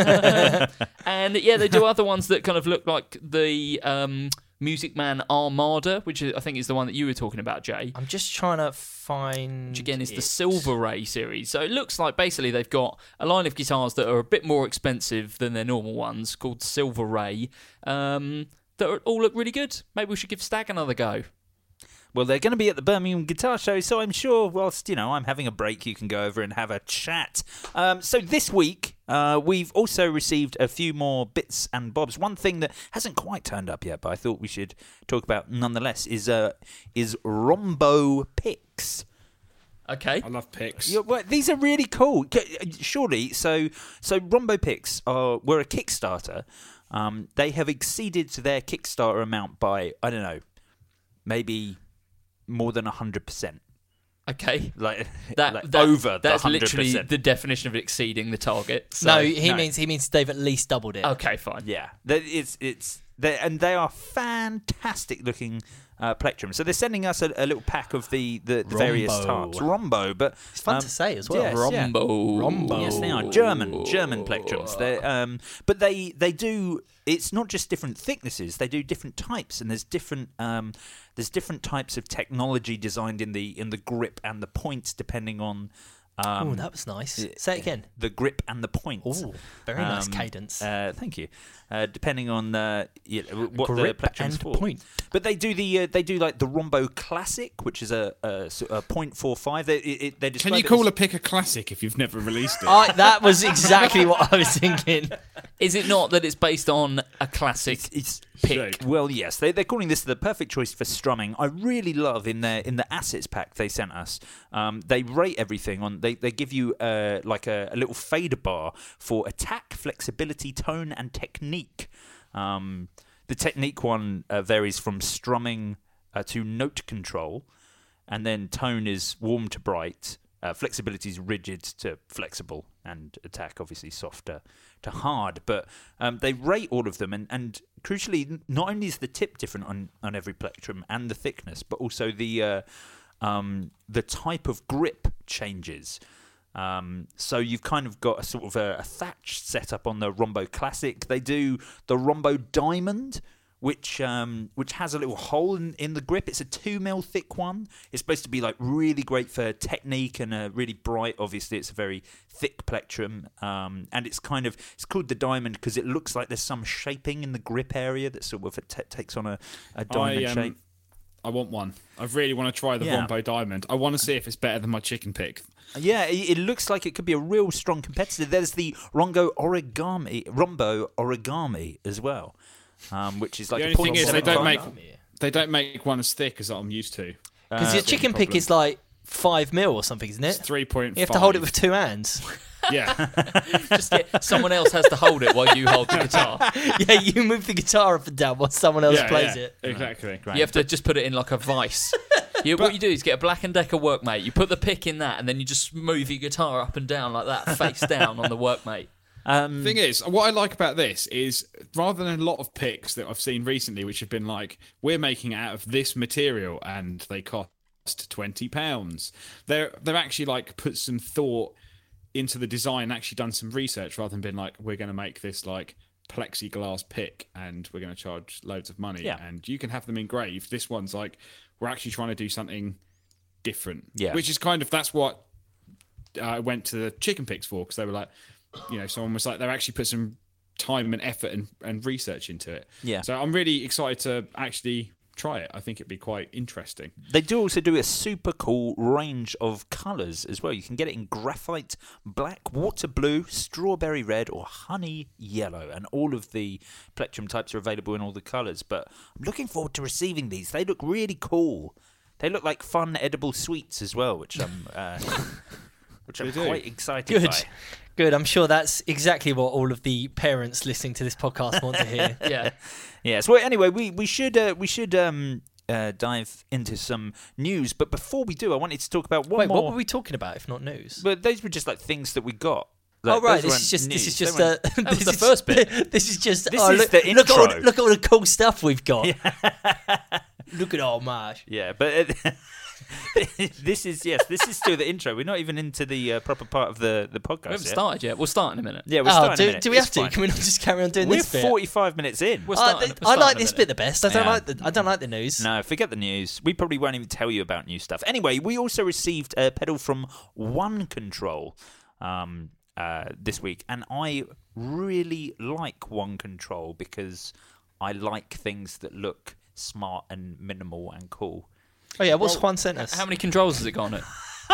[SPEAKER 6] And yeah, they do other ones that kind of look like the um, Music Man Armada, which is, I think is the one that you were talking about, Jay.
[SPEAKER 7] I'm just trying to find.
[SPEAKER 6] Which again is
[SPEAKER 7] it.
[SPEAKER 6] the Silver Ray series. So it looks like basically they've got a line of guitars that are a bit more expensive than their normal ones, called Silver Ray, um, that are, all look really good. Maybe we should give Stag another go.
[SPEAKER 9] Well, they're going to be at the Birmingham Guitar Show, so I'm sure whilst, you know, I'm having a break, you can go over and have a chat. Um, so this week, uh, we've also received a few more bits and bobs. One thing that hasn't quite turned up yet, but I thought we should talk about nonetheless, is uh, is Rombo picks.
[SPEAKER 6] Okay.
[SPEAKER 8] I love picks.
[SPEAKER 9] Yeah, well, these are really cool. Surely, so so Rombo picks are were a Kickstarter. Um, they have exceeded their Kickstarter amount by, I don't know, maybe more than one hundred percent.
[SPEAKER 6] Okay.
[SPEAKER 9] Like,
[SPEAKER 6] that,
[SPEAKER 9] like
[SPEAKER 6] that
[SPEAKER 9] over
[SPEAKER 6] That's
[SPEAKER 9] the one hundred percent.
[SPEAKER 6] literally the definition of exceeding the target. So,
[SPEAKER 7] no, he no. means he means they've at least doubled it.
[SPEAKER 6] Okay, fine.
[SPEAKER 9] Yeah, it's it's they and they are fantastic looking uh, plectrum. So they're sending us a, a little pack of the, the, the various types. Rombo, but
[SPEAKER 7] it's fun
[SPEAKER 9] um,
[SPEAKER 7] to say as well.
[SPEAKER 9] Yes,
[SPEAKER 6] Rombo,
[SPEAKER 9] yeah.
[SPEAKER 6] Rombo.
[SPEAKER 9] Yes, they are German German plectrums. They um, but they they do. It's not just different thicknesses; they do different types, and there's different um, there's different types of technology designed in the in the grip and the points, depending on. Um,
[SPEAKER 7] oh, that was nice. Say it again.
[SPEAKER 9] The grip and the point.
[SPEAKER 7] Oh, very
[SPEAKER 9] um,
[SPEAKER 7] nice cadence.
[SPEAKER 9] Uh, thank you. Uh, depending on uh, you know, what
[SPEAKER 7] grip
[SPEAKER 9] the plectrum's
[SPEAKER 7] and
[SPEAKER 9] for.
[SPEAKER 7] point.
[SPEAKER 9] But they do the uh, they do like the Rombo Classic, which is a, a, a point four five. They, it, they
[SPEAKER 8] Can you call as... a pick a classic if you've never released it?
[SPEAKER 7] I, that was exactly what I was thinking.
[SPEAKER 6] Is it not that it's based on a classic
[SPEAKER 9] it's, it's
[SPEAKER 6] pick?
[SPEAKER 9] Shake. Well, yes, they, they're calling this the perfect choice for strumming. I really love in their in the assets pack they sent us. Um, they rate everything on. They they give you uh, like a, a little fader bar for attack, flexibility, tone, and technique. Um, the technique one uh, varies from strumming uh, to note control, and then tone is warm to bright. Uh, flexibility is rigid to flexible, and attack obviously softer to hard. But um, they rate all of them, and, and crucially, not only is the tip different on, on every plectrum and the thickness, but also the uh, um, the type of grip changes. Um, so you've kind of got a sort of a, a thatch setup on the Rombo Classic. They do the Rombo Diamond, which um, which has a little hole in, in the grip. It's a two mil thick one. It's supposed to be like really great for technique and uh, really bright. Obviously, it's a very thick plectrum, um, and it's kind of it's called the Diamond because it looks like there's some shaping in the grip area that sort of t- takes on a, a diamond
[SPEAKER 8] I, um,
[SPEAKER 9] shape.
[SPEAKER 8] I want one. I really want to try the
[SPEAKER 9] Yeah.
[SPEAKER 8] Rombo Diamond. I want to see if it's better than my chicken pick.
[SPEAKER 9] Yeah, it, it looks like it could be a real strong competitor. There's the Rongo Origami, Rombo Origami as well. Um, which is like
[SPEAKER 8] The
[SPEAKER 9] a
[SPEAKER 8] only
[SPEAKER 9] point
[SPEAKER 8] thing is they
[SPEAKER 9] seven
[SPEAKER 8] don't make
[SPEAKER 9] five.
[SPEAKER 8] they don't make one as thick as I'm used to.
[SPEAKER 7] Because
[SPEAKER 9] Uh,
[SPEAKER 7] your chicken pick is like five mil or something, isn't
[SPEAKER 8] It's
[SPEAKER 7] it?
[SPEAKER 8] three point five.
[SPEAKER 7] You have to hold it with two hands.
[SPEAKER 8] Yeah.
[SPEAKER 6] Just get, someone else has to hold it while you hold the guitar.
[SPEAKER 7] Yeah, you move the guitar up and down while someone else
[SPEAKER 8] yeah,
[SPEAKER 7] plays
[SPEAKER 8] yeah,
[SPEAKER 7] it.
[SPEAKER 8] Exactly.
[SPEAKER 6] You have to just put it in like a vice. You, what you do is get a Black and Decker workmate. You put the pick in that, and then you just move your guitar up and down like that, face down on the workmate.
[SPEAKER 9] Um,
[SPEAKER 8] Thing is, what I like about this is rather than a lot of picks that I've seen recently, which have been like, we're making it out of this material and they cost twenty pounds. They're they've actually like put some thought into the design, actually done some research rather than been like, we're going to make this like plexiglass pick and we're going to charge loads of money
[SPEAKER 9] Yeah.
[SPEAKER 8] and you can have them engraved. This one's like, we're actually trying to do something different.
[SPEAKER 9] Yeah.
[SPEAKER 8] Which is kind of, that's what I went to the chicken picks for, because they were like, you know, someone was like, they've actually put some time and effort and, and research into it.
[SPEAKER 9] Yeah.
[SPEAKER 8] So I'm really excited to actually try it. I think it'd be quite interesting.
[SPEAKER 9] They do also do a super cool range of colours as well. You can get it in graphite black, water blue, strawberry red, or honey yellow. And all of the Plectrum types are available in all the colours. But I'm looking forward to receiving these. They look really cool. They look like fun, edible sweets as well, which I'm, uh, which I'm quite excited
[SPEAKER 7] Good.
[SPEAKER 9] by.
[SPEAKER 7] Good. I'm sure that's exactly what all of the parents listening to this podcast want to hear.
[SPEAKER 6] Yeah.
[SPEAKER 9] Yes. Well, anyway, we we should uh, we should um, uh, dive into some news. But before we do, I wanted to talk about one
[SPEAKER 7] Wait,
[SPEAKER 9] more.
[SPEAKER 7] what were we talking about if not news?
[SPEAKER 9] But those were just like things that we got.
[SPEAKER 7] Oh
[SPEAKER 9] Like,
[SPEAKER 7] right,
[SPEAKER 9] those
[SPEAKER 7] this is just
[SPEAKER 9] weren't
[SPEAKER 7] this is
[SPEAKER 9] news.
[SPEAKER 7] just
[SPEAKER 9] They
[SPEAKER 7] uh,
[SPEAKER 9] weren't-
[SPEAKER 6] That was
[SPEAKER 7] this
[SPEAKER 6] the
[SPEAKER 7] is-
[SPEAKER 6] first bit.
[SPEAKER 7] This is just
[SPEAKER 9] This
[SPEAKER 7] oh,
[SPEAKER 9] is
[SPEAKER 7] look,
[SPEAKER 9] the
[SPEAKER 7] look at all,
[SPEAKER 9] intro.
[SPEAKER 7] look at all the cool stuff we've got. Look at all Marsh.
[SPEAKER 9] Yeah, but uh, this is yes, this is still the intro. We're not even into the uh, proper part of the the podcast.
[SPEAKER 6] We haven't
[SPEAKER 9] yet.
[SPEAKER 6] started yet. We'll start in a minute.
[SPEAKER 9] Yeah, we're
[SPEAKER 7] Oh,
[SPEAKER 9] starting.
[SPEAKER 7] do,
[SPEAKER 9] in a minute.
[SPEAKER 7] do we
[SPEAKER 9] It's
[SPEAKER 7] have to?
[SPEAKER 9] fine.
[SPEAKER 7] Can we not just carry on doing
[SPEAKER 9] We're
[SPEAKER 7] this bit?
[SPEAKER 9] forty-five minutes in.
[SPEAKER 6] We're
[SPEAKER 7] I,
[SPEAKER 6] starting,
[SPEAKER 7] th-
[SPEAKER 6] we're
[SPEAKER 7] I
[SPEAKER 6] starting
[SPEAKER 7] like
[SPEAKER 6] in a
[SPEAKER 7] this
[SPEAKER 6] minute.
[SPEAKER 7] bit the best. I don't
[SPEAKER 9] Yeah.
[SPEAKER 7] like the I don't like the news.
[SPEAKER 9] No, forget the news. We probably won't even tell you about new stuff. Anyway, we also received a pedal from One Control um, uh, this week, and I really like One Control because I like things that look smart and minimal and cool.
[SPEAKER 7] Oh yeah, what's Juan sent us?
[SPEAKER 6] How many controls has it got on it?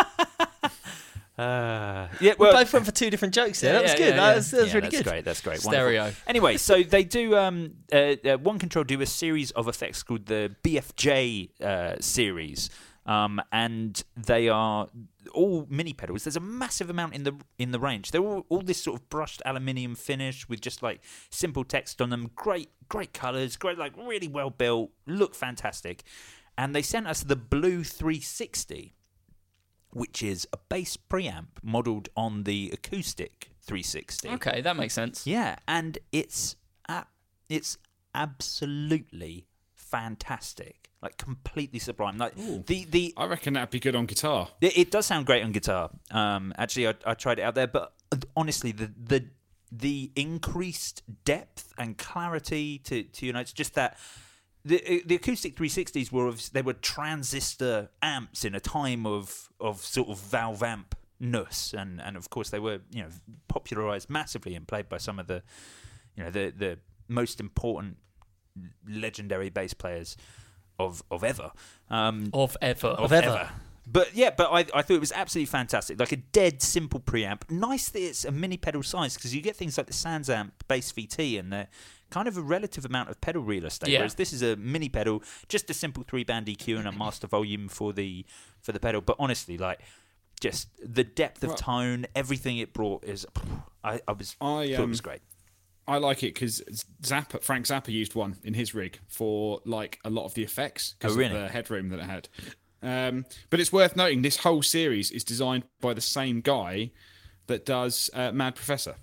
[SPEAKER 9] Uh, yeah,
[SPEAKER 7] we
[SPEAKER 9] well,
[SPEAKER 7] both went for two different jokes there.
[SPEAKER 6] Yeah,
[SPEAKER 7] that was
[SPEAKER 6] yeah,
[SPEAKER 7] good.
[SPEAKER 6] yeah,
[SPEAKER 7] that
[SPEAKER 6] yeah.
[SPEAKER 7] was, that was
[SPEAKER 9] yeah,
[SPEAKER 7] really
[SPEAKER 9] that's
[SPEAKER 7] good.
[SPEAKER 9] great. That's great.
[SPEAKER 6] Stereo.
[SPEAKER 9] Wonderful. Anyway, so they do. Um, uh, uh, One Control do a series of effects called the B F J uh, series, um, and they are all mini pedals. There's a massive amount in the in the range. They're all, all this sort of brushed aluminium finish with just like simple text on them. Great, great colours. Great, like really well built. Look fantastic. And they sent us the Blue three sixty, which is a bass preamp modelled on the acoustic three sixty.
[SPEAKER 6] Okay, that makes sense.
[SPEAKER 9] Yeah, and it's uh, it's absolutely fantastic, like completely sublime. Like the the
[SPEAKER 8] I reckon that'd be good on guitar.
[SPEAKER 9] it, it does sound great on guitar. Um, actually, I, I tried it out there, but honestly, the the the increased depth and clarity to to your notes, just that. The the acoustic three sixties were of, they were transistor amps in a time of of sort of valve ampness, and and of course they were, you know, popularized massively and played by some of the, you know, the the most important legendary bass players of of ever um,
[SPEAKER 6] Of ever.
[SPEAKER 9] of
[SPEAKER 7] ever.
[SPEAKER 9] ever. But yeah, but I, I thought it was absolutely fantastic. Like a dead simple preamp. Nice that it's a mini pedal size because you get things like the Sansamp Bass V T and they're kind of a relative amount of pedal real estate.
[SPEAKER 6] Yeah.
[SPEAKER 9] Whereas this is a mini pedal, just a simple three band E Q and a master volume for the for the pedal. But honestly, like just the depth of
[SPEAKER 8] Right.
[SPEAKER 9] tone, everything it brought is. I, I was
[SPEAKER 8] I,
[SPEAKER 9] thought it
[SPEAKER 8] um,
[SPEAKER 9] was great.
[SPEAKER 8] I like it because Zappa, Frank Zappa used one in his rig for like a lot of the effects because
[SPEAKER 9] Oh, really?
[SPEAKER 8] of the headroom that it had. Um, but it's worth noting this whole series is designed by the same guy that does uh, Mad Professor.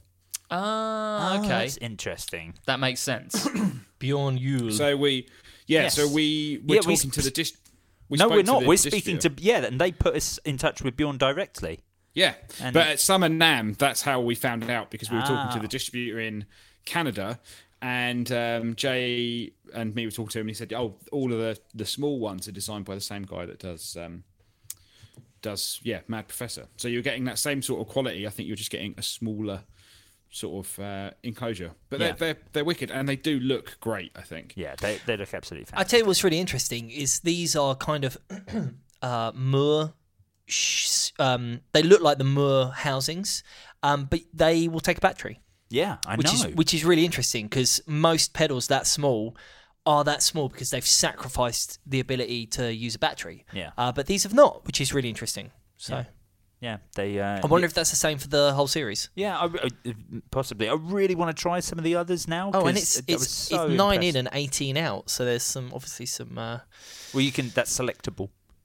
[SPEAKER 6] Ah,
[SPEAKER 9] Oh,
[SPEAKER 6] okay.
[SPEAKER 9] that's interesting.
[SPEAKER 6] That makes sense.
[SPEAKER 7] Bjorn Yule.
[SPEAKER 8] So we, yeah,
[SPEAKER 9] Yes.
[SPEAKER 8] so we we're
[SPEAKER 9] Yeah, we
[SPEAKER 8] talking
[SPEAKER 9] sp-
[SPEAKER 8] to the dis- we
[SPEAKER 9] no,
[SPEAKER 8] spoke
[SPEAKER 9] we're
[SPEAKER 8] to
[SPEAKER 9] not.
[SPEAKER 8] the
[SPEAKER 9] We're speaking to
[SPEAKER 8] distributor.
[SPEAKER 9] yeah, and they put us in touch with Bjorn directly.
[SPEAKER 8] Yeah,
[SPEAKER 9] And-
[SPEAKER 8] but at Summer NAMM, that's how we found it out because we were talking
[SPEAKER 9] Ah.
[SPEAKER 8] to the distributor in Canada, and um, Jay and me were talking to him, and he said, "Oh, all of the, the small ones are designed by the same guy that does um, does yeah, Mad Professor." So you're getting that same sort of quality. I think you're just getting a smaller sort of uh, enclosure, but
[SPEAKER 9] Yeah.
[SPEAKER 8] they're, they're they're wicked and they do look great. I think.
[SPEAKER 9] Yeah, they they look absolutely
[SPEAKER 7] I
[SPEAKER 9] fantastic.
[SPEAKER 7] tell you what's really interesting is these are kind of uh, Moore. sh- Um, they look like the Moore housings, um, but they will take a battery,
[SPEAKER 9] Yeah, I
[SPEAKER 7] which
[SPEAKER 9] know.
[SPEAKER 7] is which is really interesting because most pedals that small are that small because they've sacrificed the ability to use a battery.
[SPEAKER 9] Yeah.
[SPEAKER 7] Uh, but these have not, which is really interesting. So
[SPEAKER 9] Yeah. Yeah, they. Uh,
[SPEAKER 7] I wonder if that's the same for the whole series.
[SPEAKER 9] Yeah, I, I- possibly. I really want to try some of the others now.
[SPEAKER 7] Oh, and
[SPEAKER 9] 'cause
[SPEAKER 7] it's
[SPEAKER 9] I was
[SPEAKER 7] it's,
[SPEAKER 9] so
[SPEAKER 7] it's nine
[SPEAKER 9] impressed.
[SPEAKER 7] in and eighteen out, so there's some obviously some uh,
[SPEAKER 9] Well, you can. That's selectable.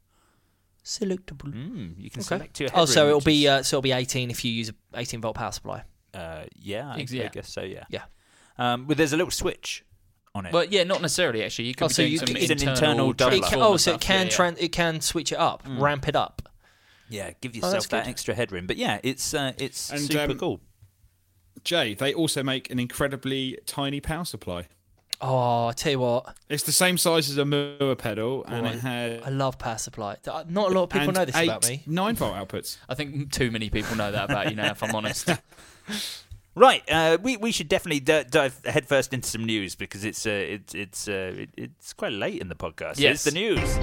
[SPEAKER 7] selectable.
[SPEAKER 9] Mm, you can
[SPEAKER 7] Okay.
[SPEAKER 9] select your.
[SPEAKER 7] Oh, so
[SPEAKER 9] headroom,
[SPEAKER 7] it'll
[SPEAKER 9] which
[SPEAKER 7] be
[SPEAKER 9] is-
[SPEAKER 7] uh, so it'll be eighteen if you use a eighteen volt power supply.
[SPEAKER 9] Uh, yeah, I,
[SPEAKER 6] Ex-
[SPEAKER 9] I
[SPEAKER 6] yeah.
[SPEAKER 9] guess so. Yeah.
[SPEAKER 7] Yeah.
[SPEAKER 9] Um, but there's a little switch on it.
[SPEAKER 6] But yeah, not necessarily actually. You could
[SPEAKER 7] Oh,
[SPEAKER 6] be
[SPEAKER 7] so
[SPEAKER 6] doing
[SPEAKER 7] you-
[SPEAKER 6] some
[SPEAKER 7] it's
[SPEAKER 9] an
[SPEAKER 6] internal,
[SPEAKER 9] internal doubler.
[SPEAKER 7] It
[SPEAKER 6] transformer
[SPEAKER 7] can, oh, so
[SPEAKER 6] stuff.
[SPEAKER 7] it can
[SPEAKER 6] yeah, yeah.
[SPEAKER 7] tran- it can switch it up,
[SPEAKER 9] Mm.
[SPEAKER 7] ramp it up.
[SPEAKER 9] yeah, give
[SPEAKER 7] Oh, that's
[SPEAKER 9] yourself that
[SPEAKER 7] good.
[SPEAKER 9] extra headroom. But yeah, it's uh, it's
[SPEAKER 8] And,
[SPEAKER 9] super
[SPEAKER 8] um,
[SPEAKER 9] cool.
[SPEAKER 8] Jay, they also make an incredibly tiny power supply.
[SPEAKER 7] Oh, I tell you what,
[SPEAKER 8] It's the same size as a Moore pedal, and
[SPEAKER 7] Boy,
[SPEAKER 8] it had
[SPEAKER 7] I love power supply. Th- Not a lot of people
[SPEAKER 8] and
[SPEAKER 7] know this
[SPEAKER 8] eight
[SPEAKER 7] about me.
[SPEAKER 8] nine volt outputs.
[SPEAKER 6] I think too many people know that about you now, if I'm honest.
[SPEAKER 9] Right, uh, we we should definitely d- dive headfirst into some news because it's uh, it's it's uh, it, it's quite late in the podcast.
[SPEAKER 6] Yes.
[SPEAKER 9] It's the news.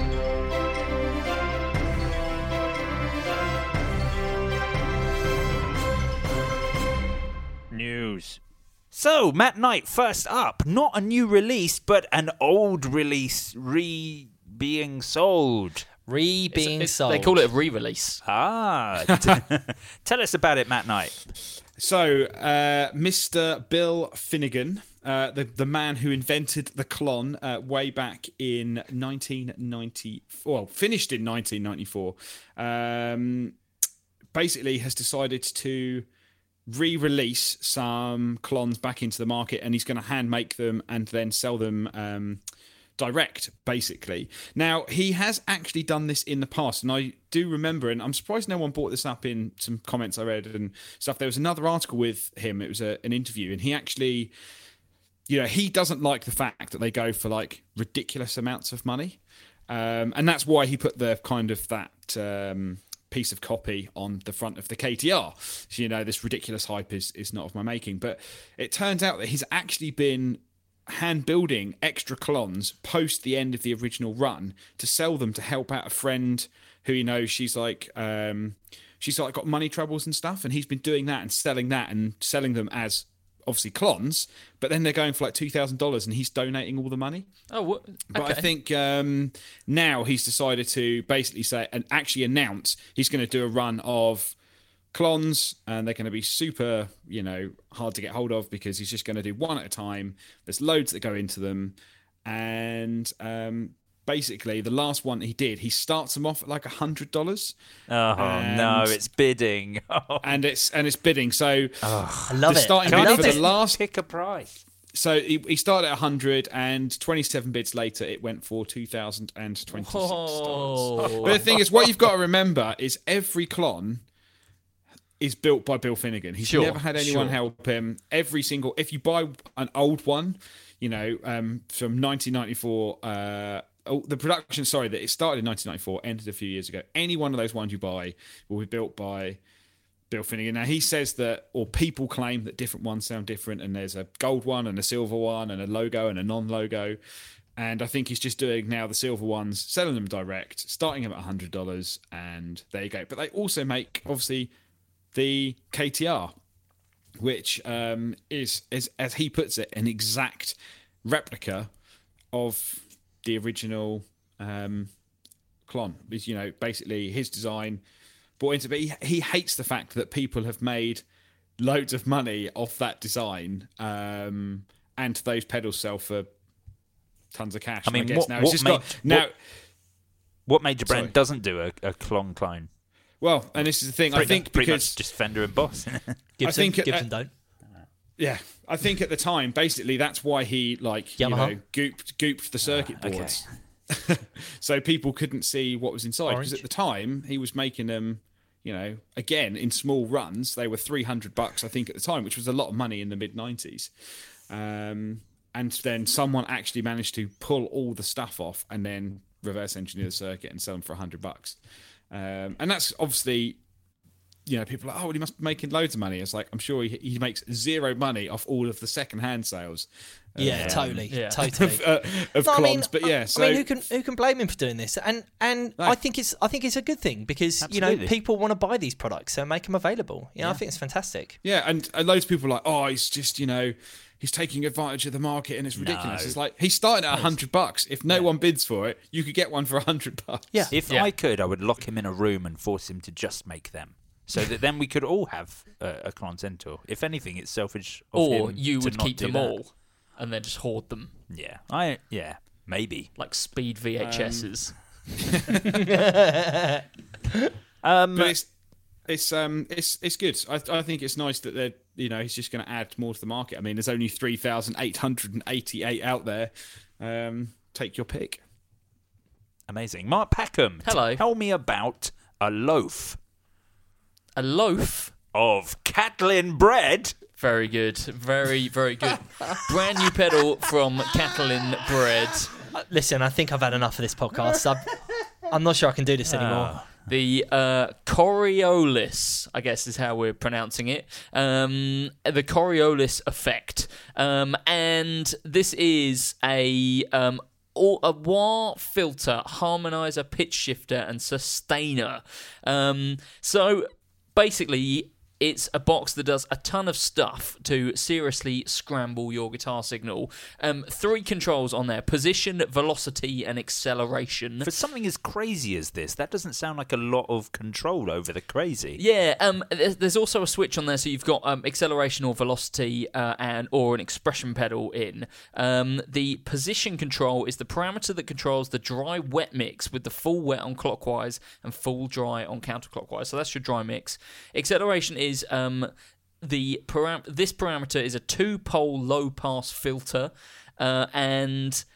[SPEAKER 9] News. So, Matt Knight, first up, not a new release, but an old release re being sold.
[SPEAKER 7] Re being
[SPEAKER 6] It's- it's-
[SPEAKER 7] sold.
[SPEAKER 6] They call it a re-release.
[SPEAKER 9] Ah, tell us about it, Matt Knight.
[SPEAKER 8] So, uh, Mister Bill Finnegan, uh, the the man who invented the Klon uh, way back in nineteen ninety, well, finished in nineteen ninety-four, um, basically has decided to re-release some Klons back into the market, and he's going to hand make them and then sell them um, direct, basically. Now, he has actually done this in the past, and I do remember, and I'm surprised no one brought this up in some comments I read and stuff. There was another article with him. It was a, an interview, and he actually, you know, he doesn't like the fact that they go for like ridiculous amounts of money, um, and that's why he put the kind of that um, piece of copy on the front of the K T R. So, you know, this ridiculous hype is is not of my making. But it turns out that he's actually been hand building extra Klons post the end of the original run to sell them to help out a friend who, you know, she's like um she's like got money troubles and stuff, and he's been doing that and selling that and selling them as obviously Klons, but then they're going for like two thousand dollars and he's donating all the money.
[SPEAKER 6] Oh, what? Okay.
[SPEAKER 8] But I think um now he's decided to basically say and actually announce he's going to do a run of Klons, and they're going to be super, you know, hard to get hold of because he's just going to do one at a time. There's loads that go into them, and um, basically the last one he did, he starts them off at like a hundred dollars.
[SPEAKER 9] Oh no, it's bidding, oh.
[SPEAKER 8] and it's and it's bidding. So
[SPEAKER 9] oh,
[SPEAKER 7] I love
[SPEAKER 8] the
[SPEAKER 7] it.
[SPEAKER 8] starting
[SPEAKER 7] Can
[SPEAKER 8] bid
[SPEAKER 7] I
[SPEAKER 8] for the last
[SPEAKER 9] pick a price.
[SPEAKER 8] So he, he started at one hundred, and twenty-seven bids later, it went for two thousand twenty-six dollars. But the thing is, what you've got to remember is every Klon is built by Bill Finnegan. He's
[SPEAKER 6] Sure,
[SPEAKER 8] never had anyone
[SPEAKER 6] sure.
[SPEAKER 8] help him. Every single, if you buy an old one, you know, um, from nineteen ninety-four, uh, oh, the production, sorry, that it started in nineteen ninety-four, ended a few years ago. Any one of those ones you buy will be built by Bill Finnegan. Now, he says that, or people claim that different ones sound different, and there's a gold one and a silver one and a logo and a non-logo. And I think he's just doing now the silver ones, selling them direct, starting them at one hundred dollars, and there you go. But they also make, obviously, the K T R, which um, is, is, as he puts it, an exact replica of the original um, Klon. Is, you know, basically his design brought into, but he, he hates the fact that people have made loads of money off that design, um, and those pedals sell for tons of cash.
[SPEAKER 9] I mean,
[SPEAKER 8] I guess
[SPEAKER 9] what,
[SPEAKER 8] now
[SPEAKER 9] what
[SPEAKER 8] it's just
[SPEAKER 9] made,
[SPEAKER 8] got now.
[SPEAKER 9] What, what major brand
[SPEAKER 8] Sorry.
[SPEAKER 9] doesn't do a, a Klon clone?
[SPEAKER 8] Well, and this is the thing.
[SPEAKER 9] Pretty
[SPEAKER 8] I think
[SPEAKER 9] much, pretty
[SPEAKER 8] because
[SPEAKER 9] much just Fender and Boss.
[SPEAKER 7] Gibson,
[SPEAKER 8] I think, uh,
[SPEAKER 7] Gibson don't.
[SPEAKER 8] Yeah, I think at the time, basically, that's why he like you
[SPEAKER 7] Yamaha?
[SPEAKER 8] know gooped gooped the circuit
[SPEAKER 9] okay.
[SPEAKER 8] boards, so people couldn't see what was inside. Because
[SPEAKER 7] Orange.
[SPEAKER 8] at the time, he was making them, you know, again in small runs. They were three hundred bucks, I think, at the time, which was a lot of money in the mid nineties. Um, and then someone actually managed to pull all the stuff off and then reverse engineer the circuit and sell them for a hundred bucks. Um, and that's obviously, you know, people are like, oh, well, he must be making loads of money. It's like, I'm sure he, he makes zero money off all of the second-hand sales.
[SPEAKER 7] Yeah,
[SPEAKER 8] um,
[SPEAKER 7] totally,
[SPEAKER 6] yeah.
[SPEAKER 7] totally.
[SPEAKER 8] Of, uh, of
[SPEAKER 7] No, I
[SPEAKER 8] Klons.
[SPEAKER 7] mean,
[SPEAKER 8] but yeah,
[SPEAKER 7] I-
[SPEAKER 8] so
[SPEAKER 7] I mean, who can who can blame him for doing this? And and
[SPEAKER 8] No.
[SPEAKER 7] I think it's I think it's a good thing because you know
[SPEAKER 9] Absolutely.
[SPEAKER 7] people want to buy these products, so make them available. You know, I think it's fantastic.
[SPEAKER 8] yeah, and, and loads of people are like, oh, he's just, you know, he's taking advantage of the market and it's ridiculous.
[SPEAKER 9] No.
[SPEAKER 8] It's like he started at a hundred bucks. If no one bids for it, you could get one for a hundred bucks.
[SPEAKER 7] Yeah.
[SPEAKER 9] If
[SPEAKER 6] Yeah.
[SPEAKER 9] I could, I would lock him in a room and force him to just make them, so that then we could all have a, a Klon Centaur. If anything, it's selfish of
[SPEAKER 6] Or
[SPEAKER 9] him
[SPEAKER 6] you
[SPEAKER 9] to
[SPEAKER 6] would
[SPEAKER 9] not
[SPEAKER 6] keep
[SPEAKER 9] do
[SPEAKER 6] them
[SPEAKER 9] that.
[SPEAKER 6] all and then just hoard them
[SPEAKER 9] Yeah, I yeah maybe.
[SPEAKER 6] like speed V H Ss.
[SPEAKER 9] Um,
[SPEAKER 8] But it's it's um it's it's good. I I think it's nice that they're, you know, he's just going to add more to the market. I mean, there's only three thousand eight hundred eighty-eight out there. Um, take your pick.
[SPEAKER 9] amazing. Mark Packham,
[SPEAKER 6] Hello.
[SPEAKER 9] tell me about a loaf
[SPEAKER 6] A loaf.
[SPEAKER 9] of Catlin bread.
[SPEAKER 6] Very good. Very, very good. Brand new pedal from Catalin Bread.
[SPEAKER 7] Uh, Listen, I think I've had enough of this podcast. I'm, I'm not sure I can do this anymore.
[SPEAKER 6] The uh, Coriolis, I guess is how we're pronouncing it. Um, the Coriolis effect. Um, and this is a... Um, Or a wah filter, harmonizer, pitch shifter, and sustainer. Um, so basically, it's a box that does a ton of stuff to seriously scramble your guitar signal. Um, three controls on there: position, velocity, and acceleration.
[SPEAKER 9] For something as crazy as this, that doesn't sound like a lot of control over the crazy.
[SPEAKER 6] Yeah, um, there's, there's also a switch on there, so you've got um, acceleration or velocity uh, and or an expression pedal in. Um, the position control is the parameter that controls the dry-wet mix with the full wet on clockwise and full dry on counterclockwise. So that's your dry mix. Acceleration is um, the param- this parameter is a two-pole low-pass filter, uh, and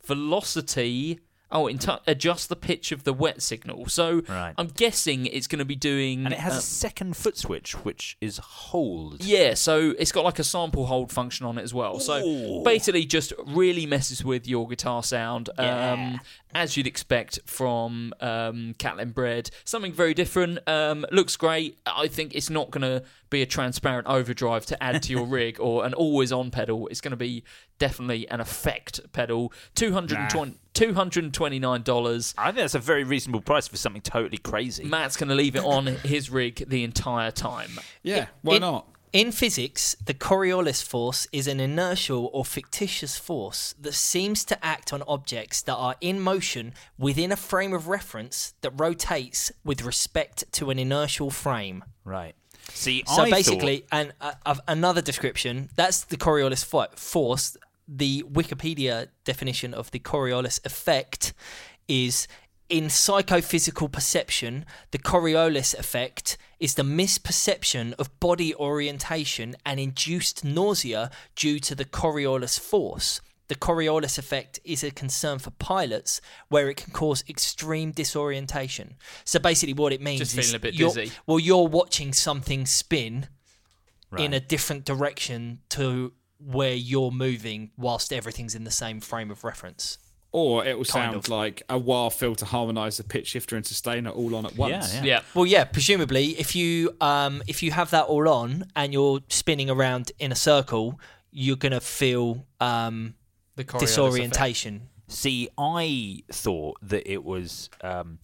[SPEAKER 6] velocity. Oh, in t- adjust the pitch of the wet signal. So
[SPEAKER 9] right.
[SPEAKER 6] I'm guessing it's going to be doing...
[SPEAKER 9] And it has
[SPEAKER 6] um,
[SPEAKER 9] a second foot switch, which is hold.
[SPEAKER 6] Yeah, so it's got like a sample hold function on it as well. So
[SPEAKER 9] Ooh.
[SPEAKER 6] basically just really messes with your guitar sound,
[SPEAKER 9] Yeah.
[SPEAKER 6] um, as you'd expect from um, Catlin Bread. Something very different. Um, looks great. I think it's not going to be a transparent overdrive to add to your rig or an always-on pedal. It's going to be definitely an effect pedal. two hundred twenty dollars. two hundred twenty-nine dollars.
[SPEAKER 9] I think that's a very reasonable price for something totally crazy.
[SPEAKER 6] Matt's going to leave it on his rig the entire time.
[SPEAKER 8] Yeah, why
[SPEAKER 7] in,
[SPEAKER 8] not?
[SPEAKER 7] In physics, the Coriolis force is an inertial or fictitious force that seems to act on objects that are in motion within a frame of reference that rotates with respect to an inertial frame.
[SPEAKER 9] Right. See,
[SPEAKER 7] so
[SPEAKER 9] I
[SPEAKER 7] basically,
[SPEAKER 9] thought...
[SPEAKER 7] and uh, uh, another description, that's the Coriolis fo- force. The Wikipedia definition of the Coriolis effect is: in psychophysical perception, the Coriolis effect is the misperception of body orientation and induced nausea due to the Coriolis force. The Coriolis effect is a concern for pilots where it can cause extreme disorientation. So basically what it means
[SPEAKER 6] Just
[SPEAKER 7] is
[SPEAKER 6] feeling a bit
[SPEAKER 7] you're,
[SPEAKER 6] dizzy.
[SPEAKER 7] well, you're watching something spin
[SPEAKER 9] Right.
[SPEAKER 7] in a different direction to where you're moving whilst everything's in the same frame of reference.
[SPEAKER 8] Or it will
[SPEAKER 7] Kind
[SPEAKER 8] sound
[SPEAKER 7] of.
[SPEAKER 8] like a wah filter, harmonizer, pitch shifter, and sustainer all on at once.
[SPEAKER 9] Yeah,
[SPEAKER 6] Yeah.
[SPEAKER 7] Well, yeah, presumably, if you um, if you have that all on and you're spinning around in a circle, you're gonna feel um,
[SPEAKER 6] The Coriolis
[SPEAKER 7] disorientation.
[SPEAKER 9] See, I thought that it was um,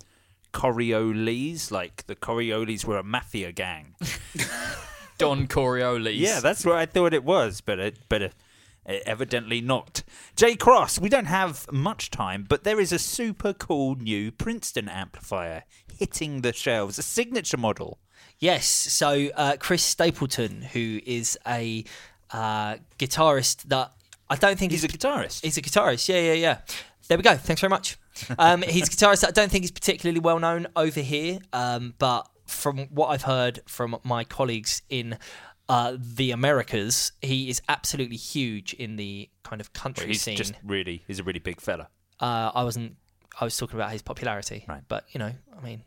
[SPEAKER 9] Coriolis, like the Coriolis were a mafia gang.
[SPEAKER 6] Don Coriolis.
[SPEAKER 9] Yeah, that's what I thought it was, but it, but it, evidently not. Jay Cross, we don't have much time, but there is a super cool new Princeton amplifier hitting the shelves, a signature model.
[SPEAKER 7] Yes, so uh, Chris Stapleton, who is a uh, guitarist that I don't think
[SPEAKER 9] He's
[SPEAKER 7] is
[SPEAKER 9] a guitarist.
[SPEAKER 7] He's a guitarist, yeah, yeah, yeah. There we go. Thanks very much. Um, he's a guitarist that I don't think is particularly well known over here, um, but from what I've heard from my colleagues in uh, the Americas, he is absolutely huge in the kind of country
[SPEAKER 9] Well, he's
[SPEAKER 7] scene.
[SPEAKER 9] just really, he's a really big fella.
[SPEAKER 7] Uh, I wasn't. I was talking about his popularity,
[SPEAKER 9] Right.
[SPEAKER 7] But you know, I mean.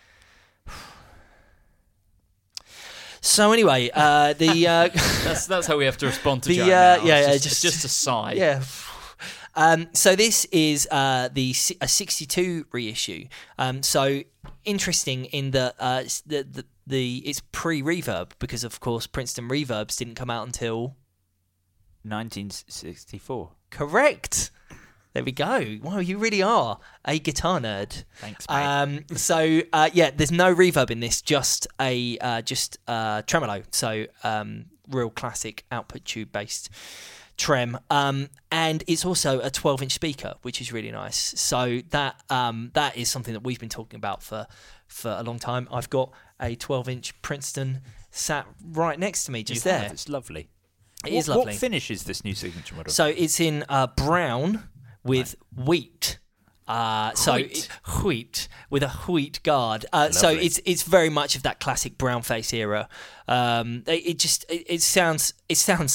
[SPEAKER 7] So anyway, uh, the uh,
[SPEAKER 6] That's that's how we have to respond to
[SPEAKER 7] The,
[SPEAKER 6] Joe
[SPEAKER 7] uh,
[SPEAKER 6] now.
[SPEAKER 7] yeah,
[SPEAKER 6] It's
[SPEAKER 7] yeah,
[SPEAKER 6] just,
[SPEAKER 7] just-
[SPEAKER 6] it's just a sigh.
[SPEAKER 7] yeah. Um, so this is uh, the si- a sixty-two reissue. Um, so interesting in the, uh, s- the the the it's pre-reverb because of course Princeton reverbs didn't come out until
[SPEAKER 9] nineteen sixty-four.
[SPEAKER 7] correct. There we go. Wow, you really are a guitar nerd.
[SPEAKER 9] Thanks, mate.
[SPEAKER 7] Um, so uh, yeah, there's no reverb in this, just a uh, just uh, tremolo. So um, real classic output tube based trem, um, and it's also a twelve inch speaker, which is really nice. So that um, that is something that we've been talking about for for a long time. I've got a twelve inch Princeton sat right next to me, just
[SPEAKER 9] You
[SPEAKER 7] there.
[SPEAKER 9] have, It's lovely.
[SPEAKER 7] It
[SPEAKER 9] what,
[SPEAKER 7] is lovely.
[SPEAKER 9] What finish is this new signature model?
[SPEAKER 7] So it's in uh, brown with wheat. Uh, so
[SPEAKER 6] Wheat.
[SPEAKER 7] it- wheat with a wheat guard. Uh, so
[SPEAKER 9] Lovely.
[SPEAKER 7] it's it's very much of that classic brown face era. Um, it, it just it, it sounds it sounds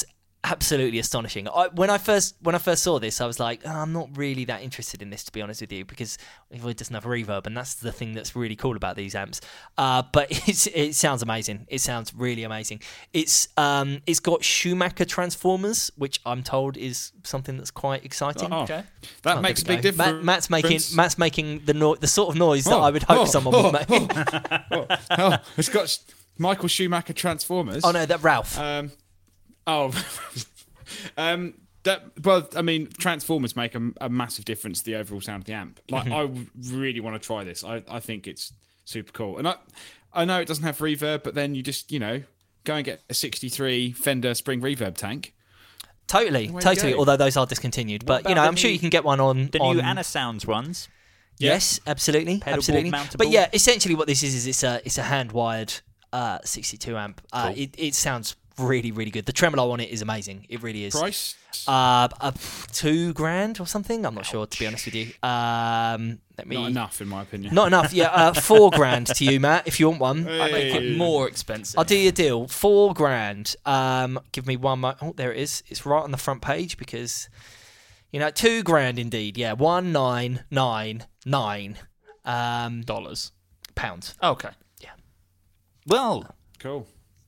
[SPEAKER 7] absolutely astonishing. I, when I first when I first saw this, I was like, oh, I'm not really that interested in this, to be honest with you, because it doesn't have reverb, and that's the thing that's really cool about these amps. Uh, but it's, it sounds amazing. It sounds really amazing. It's um, it's got Schumacher transformers, which I'm told is something that's quite exciting.
[SPEAKER 8] Oh,
[SPEAKER 6] Okay.
[SPEAKER 8] That
[SPEAKER 7] Oh,
[SPEAKER 8] makes a
[SPEAKER 7] there we
[SPEAKER 8] big
[SPEAKER 7] go.
[SPEAKER 8] difference.
[SPEAKER 7] Matt, Matt's making Matt's making the no- the sort of noise that
[SPEAKER 8] Oh,
[SPEAKER 7] I would hope
[SPEAKER 8] oh,
[SPEAKER 7] someone
[SPEAKER 8] oh,
[SPEAKER 7] would make.
[SPEAKER 8] oh, oh, oh, it's got Michael Schumacher transformers.
[SPEAKER 7] Oh no, that Ralph.
[SPEAKER 8] Um, oh, um, that well, I mean, transformers make a, a massive difference to the overall sound of the amp. Like,
[SPEAKER 7] Mhm.
[SPEAKER 8] I w- really want to try this. I, I think it's super cool, and I, I know it doesn't have reverb, but then you just, you know, go and get a sixty-three Fender Spring Reverb tank.
[SPEAKER 7] Totally,
[SPEAKER 8] Away you
[SPEAKER 7] totally.
[SPEAKER 8] go.
[SPEAKER 7] Although those are discontinued, but you
[SPEAKER 9] about
[SPEAKER 7] know,
[SPEAKER 9] the
[SPEAKER 7] I'm sure
[SPEAKER 9] new-
[SPEAKER 7] you can get one on
[SPEAKER 9] The
[SPEAKER 7] on
[SPEAKER 9] new Anna Sounds ones.
[SPEAKER 7] Yes, absolutely,
[SPEAKER 9] Pedal board
[SPEAKER 7] absolutely.
[SPEAKER 9] mountable.
[SPEAKER 7] But yeah, essentially what this is is it's a it's a hand wired uh, sixty-two amp. Uh,
[SPEAKER 9] Cool.
[SPEAKER 7] it it sounds really really good. The tremolo on it is amazing. It really is.
[SPEAKER 8] Price?
[SPEAKER 7] Uh, uh two grand or something. I'm not sure, to be honest with you. Um, let me.
[SPEAKER 8] Not enough, in my opinion.
[SPEAKER 7] Not enough. Yeah, uh, four grand to you, Matt, if you want one.
[SPEAKER 6] I make it more expensive.
[SPEAKER 7] I'll do you a deal. Four grand. Um, give me one. Mo- oh, there it is. It's right on the front page because, you know, two grand indeed. Yeah, one nine nine nine. Um,
[SPEAKER 6] dollars,
[SPEAKER 7] pounds.
[SPEAKER 6] Okay.
[SPEAKER 7] Yeah.
[SPEAKER 9] Well,
[SPEAKER 8] cool.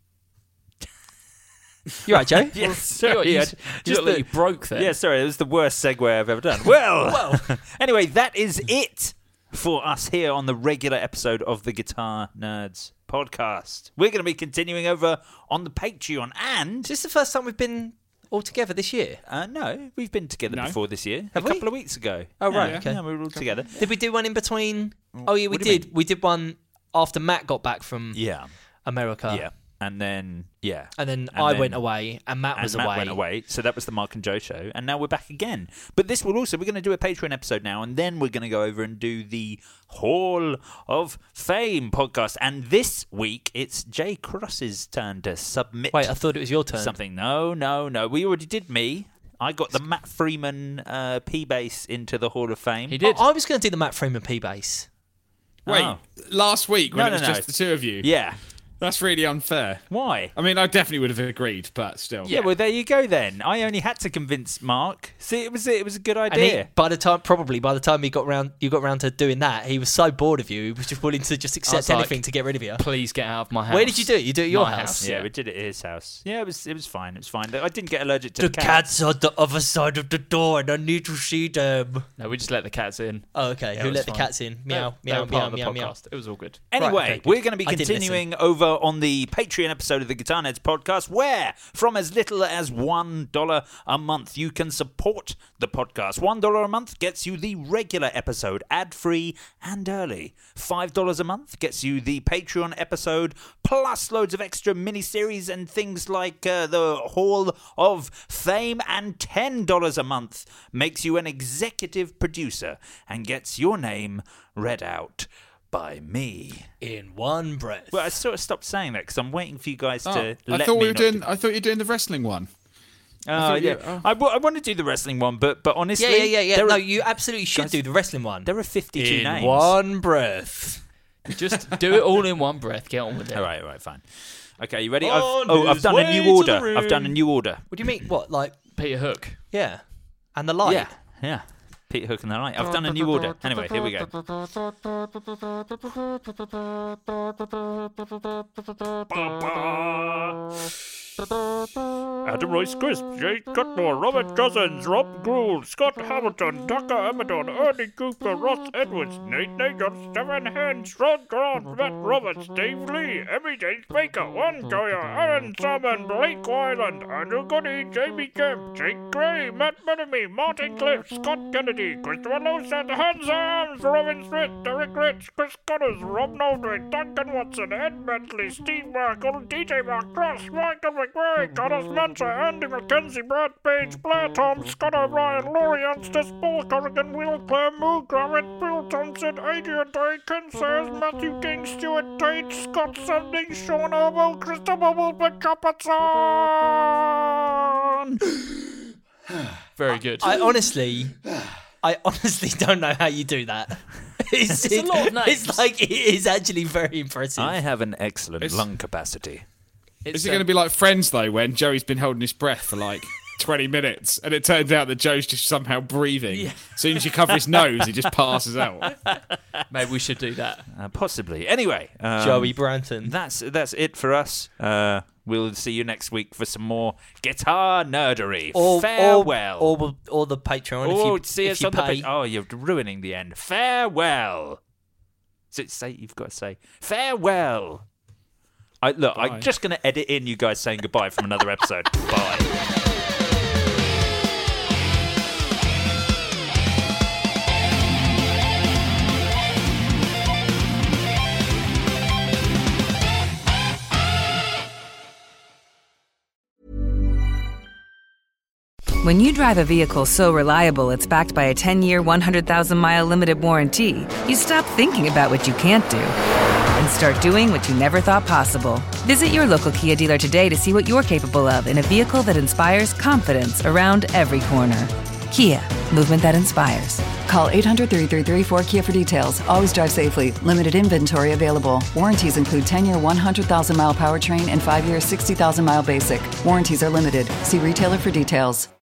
[SPEAKER 7] You right, Joe?
[SPEAKER 9] Yes,
[SPEAKER 6] You,
[SPEAKER 9] sorry.
[SPEAKER 6] you,
[SPEAKER 9] I-
[SPEAKER 6] you,
[SPEAKER 9] just
[SPEAKER 6] look like
[SPEAKER 9] the-
[SPEAKER 6] you broke there.
[SPEAKER 9] Yeah, sorry, it was the worst segue I've ever done. Well, well. Anyway, that is it for us here on the regular episode of the Guitar Nerds podcast. We're going to be continuing over on the Patreon, and
[SPEAKER 7] Is this the first time we've been all together this year?
[SPEAKER 9] uh, no, we've been together
[SPEAKER 8] No.
[SPEAKER 9] before this year.
[SPEAKER 7] Have
[SPEAKER 9] a
[SPEAKER 7] we?
[SPEAKER 9] couple of weeks ago.
[SPEAKER 7] Oh, right,
[SPEAKER 9] Yeah,
[SPEAKER 7] okay.
[SPEAKER 9] Yeah, we were all together.
[SPEAKER 7] Did we do one in between? Oh yeah, we
[SPEAKER 9] What do you
[SPEAKER 7] did. We did one after Matt got back from
[SPEAKER 9] Yeah,
[SPEAKER 7] America.
[SPEAKER 9] yeah, and then yeah,
[SPEAKER 7] And then
[SPEAKER 9] And
[SPEAKER 7] I
[SPEAKER 9] then-
[SPEAKER 7] went away, and Matt
[SPEAKER 9] and
[SPEAKER 7] was
[SPEAKER 9] Matt
[SPEAKER 7] away.
[SPEAKER 9] went away. So that was the Mark and Joe show, and now we're back again. But this will also, we're going to do a Patreon episode now, and then we're going to go over and do the Hall of Fame podcast. And this week, it's Jay Cross's turn to submit.
[SPEAKER 7] Wait, I thought it was your turn.
[SPEAKER 9] Something. No, no, no. We already did me. I got the Matt Freeman uh, P-Bass into the Hall of Fame.
[SPEAKER 6] He did.
[SPEAKER 7] I, I was going to do the Matt Freeman P bass.
[SPEAKER 8] Wait,
[SPEAKER 9] Oh.
[SPEAKER 8] last week when
[SPEAKER 9] No,
[SPEAKER 8] it was
[SPEAKER 9] no, no.
[SPEAKER 8] just the two of you.
[SPEAKER 9] Yeah.
[SPEAKER 8] That's really unfair.
[SPEAKER 9] Why?
[SPEAKER 8] I mean, I definitely would have agreed, but still.
[SPEAKER 9] Yeah, well, there you go then. I only had to convince Mark. See, it was it was a good
[SPEAKER 7] And
[SPEAKER 9] idea.
[SPEAKER 7] he, by the time, probably by the time he got round, you got round to doing that, he was so bored of you, he was just willing to just accept
[SPEAKER 6] was like,
[SPEAKER 7] anything to get rid of you.
[SPEAKER 6] Please get out of my house.
[SPEAKER 7] Where did you do it? You do it at your
[SPEAKER 6] My
[SPEAKER 7] house?
[SPEAKER 9] Yeah,
[SPEAKER 6] yeah.
[SPEAKER 9] we did it at his house. Yeah, it was it was fine. It was fine. I didn't get allergic to
[SPEAKER 7] The
[SPEAKER 9] the, cats.
[SPEAKER 7] cats are the other side of the door, and I need to see them.
[SPEAKER 6] No, we just let the cats in.
[SPEAKER 7] Oh, okay.
[SPEAKER 6] Yeah,
[SPEAKER 7] Who
[SPEAKER 6] it was
[SPEAKER 7] let the
[SPEAKER 6] fine.
[SPEAKER 7] cate in? Meow,
[SPEAKER 6] They-
[SPEAKER 7] meow,
[SPEAKER 6] they were
[SPEAKER 7] meow,
[SPEAKER 6] part of the
[SPEAKER 7] meow, meow.
[SPEAKER 6] podcast. It was all good.
[SPEAKER 9] Anyway,
[SPEAKER 7] Right, okay,
[SPEAKER 9] we're
[SPEAKER 7] good.
[SPEAKER 9] going to be
[SPEAKER 7] I did
[SPEAKER 9] continuing over on the Patreon episode of the Guitar Nerds podcast, where from as little as one dollar a month, you can support the podcast. one dollar a month gets you the regular episode, ad-free and early. five dollars a month gets you the Patreon episode, plus loads of extra mini-series and things like uh, the Hall of Fame. And ten dollars a month makes you an executive producer and gets your name read out by me.
[SPEAKER 7] In one breath.
[SPEAKER 9] Well, I sort of stopped saying that because I'm waiting for you guys
[SPEAKER 8] Oh,
[SPEAKER 9] to
[SPEAKER 8] I
[SPEAKER 9] let
[SPEAKER 8] thought
[SPEAKER 9] me
[SPEAKER 8] we were
[SPEAKER 9] not
[SPEAKER 8] doing.
[SPEAKER 9] to-
[SPEAKER 8] I thought you were doing the wrestling one.
[SPEAKER 9] Oh,
[SPEAKER 8] thought you-
[SPEAKER 9] yeah.
[SPEAKER 8] oh.
[SPEAKER 9] I, w- I want to do the wrestling one, but but honestly,
[SPEAKER 7] yeah, yeah, yeah, yeah.
[SPEAKER 9] there
[SPEAKER 7] No,
[SPEAKER 9] are,
[SPEAKER 7] you absolutely should
[SPEAKER 9] Guys,
[SPEAKER 7] do the wrestling one.
[SPEAKER 9] there are fifty-two
[SPEAKER 7] In
[SPEAKER 9] names.
[SPEAKER 7] one breath.
[SPEAKER 6] Just do it all in one breath. Get on with it.
[SPEAKER 9] All right, all right, fine. Okay, you ready? I've,
[SPEAKER 7] On
[SPEAKER 9] oh, I've
[SPEAKER 7] his
[SPEAKER 9] done a
[SPEAKER 7] way
[SPEAKER 9] new
[SPEAKER 7] to
[SPEAKER 9] order.
[SPEAKER 7] the
[SPEAKER 9] I've done a
[SPEAKER 7] ring.
[SPEAKER 9] new order.
[SPEAKER 7] What do you mean? What, like,
[SPEAKER 6] Peter Hook.
[SPEAKER 7] yeah. And the light?
[SPEAKER 9] Yeah, yeah. Peter Hook and the Light. I've done a new order. Anyway, here we go.
[SPEAKER 13] Adam Royce Crisp, Jake Cutmore, Robert Cousins, Rob Gould, Scott Hamilton, Tucker Amadon, Ernie Cooper, Ross Edwards, Nate Nagel, Stephen Hens, Rod Grant, Matt Roberts, Dave Lee, Emmy James Baker, Juan Goya, Aaron Salmon, Blake Wyland, Andrew Goody, Jamie Kemp, Jake Gray, Matt Bellamy, Martin Cliff, Scott Kennedy, Christopher Lowson, Hans Arms, Robin Smith, Derek Rich, Chris Connors, Rob Noldry, Duncan Watson, Ed Bentley, Steve Markle, D J Mark Cross, Michael McRae, Connors Mancha, Andy McKenzie, Brad Page, Blair Tom, Scott O'Brien, Laurie Anstis, Paul Corrigan, Will Clare, Moo Garrett, Bill Thompson, Adrian Day, Ken Sayers, Matthew King, Stuart Tate, Scott Sunding, Sean Obo, Christopher Wilbert, Chopperson.
[SPEAKER 6] Very good.
[SPEAKER 7] I honestly, I honestly don't know how you do that. It's,
[SPEAKER 6] It's a lot of names.
[SPEAKER 7] It's like, it is actually very impressive.
[SPEAKER 9] I have an excellent
[SPEAKER 8] It's-
[SPEAKER 9] lung capacity.
[SPEAKER 6] It's,
[SPEAKER 8] Is it
[SPEAKER 6] um,
[SPEAKER 8] going to be like Friends, though, when Joey's been holding his breath for like twenty minutes and it turns out that Joe's just somehow breathing?
[SPEAKER 6] Yeah.
[SPEAKER 8] As soon as you cover his nose, he just passes out.
[SPEAKER 6] Maybe we should do that.
[SPEAKER 9] Uh, possibly. Anyway, um,
[SPEAKER 7] Joey Branton.
[SPEAKER 9] That's that's it for us. Uh, we'll see you next week for some more guitar nerdery.
[SPEAKER 7] Or,
[SPEAKER 9] Farewell.
[SPEAKER 7] Or, or, or the Patreon.
[SPEAKER 9] Oh,
[SPEAKER 7] if you,
[SPEAKER 9] see
[SPEAKER 7] if
[SPEAKER 9] us
[SPEAKER 7] you
[SPEAKER 9] on
[SPEAKER 7] pay.
[SPEAKER 9] the pa- Oh, you're ruining the end. Farewell. So say you've got to say farewell. I look.
[SPEAKER 8] Bye.
[SPEAKER 9] I'm just going to edit in you guys saying goodbye from another episode. Bye.
[SPEAKER 14] When you drive a vehicle so reliable it's backed by a ten-year, one hundred thousand mile limited warranty, you stop thinking about what you can't do and start doing what you never thought possible. Visit your local Kia dealer today to see what you're capable of in a vehicle that inspires confidence around every corner. Kia, movement that inspires.
[SPEAKER 15] Call eight hundred, three three three, four K I A for details. Always drive safely. Limited inventory available. Warranties include ten-year, one hundred thousand mile powertrain and five-year, sixty thousand mile basic. Warranties are limited. See retailer for details.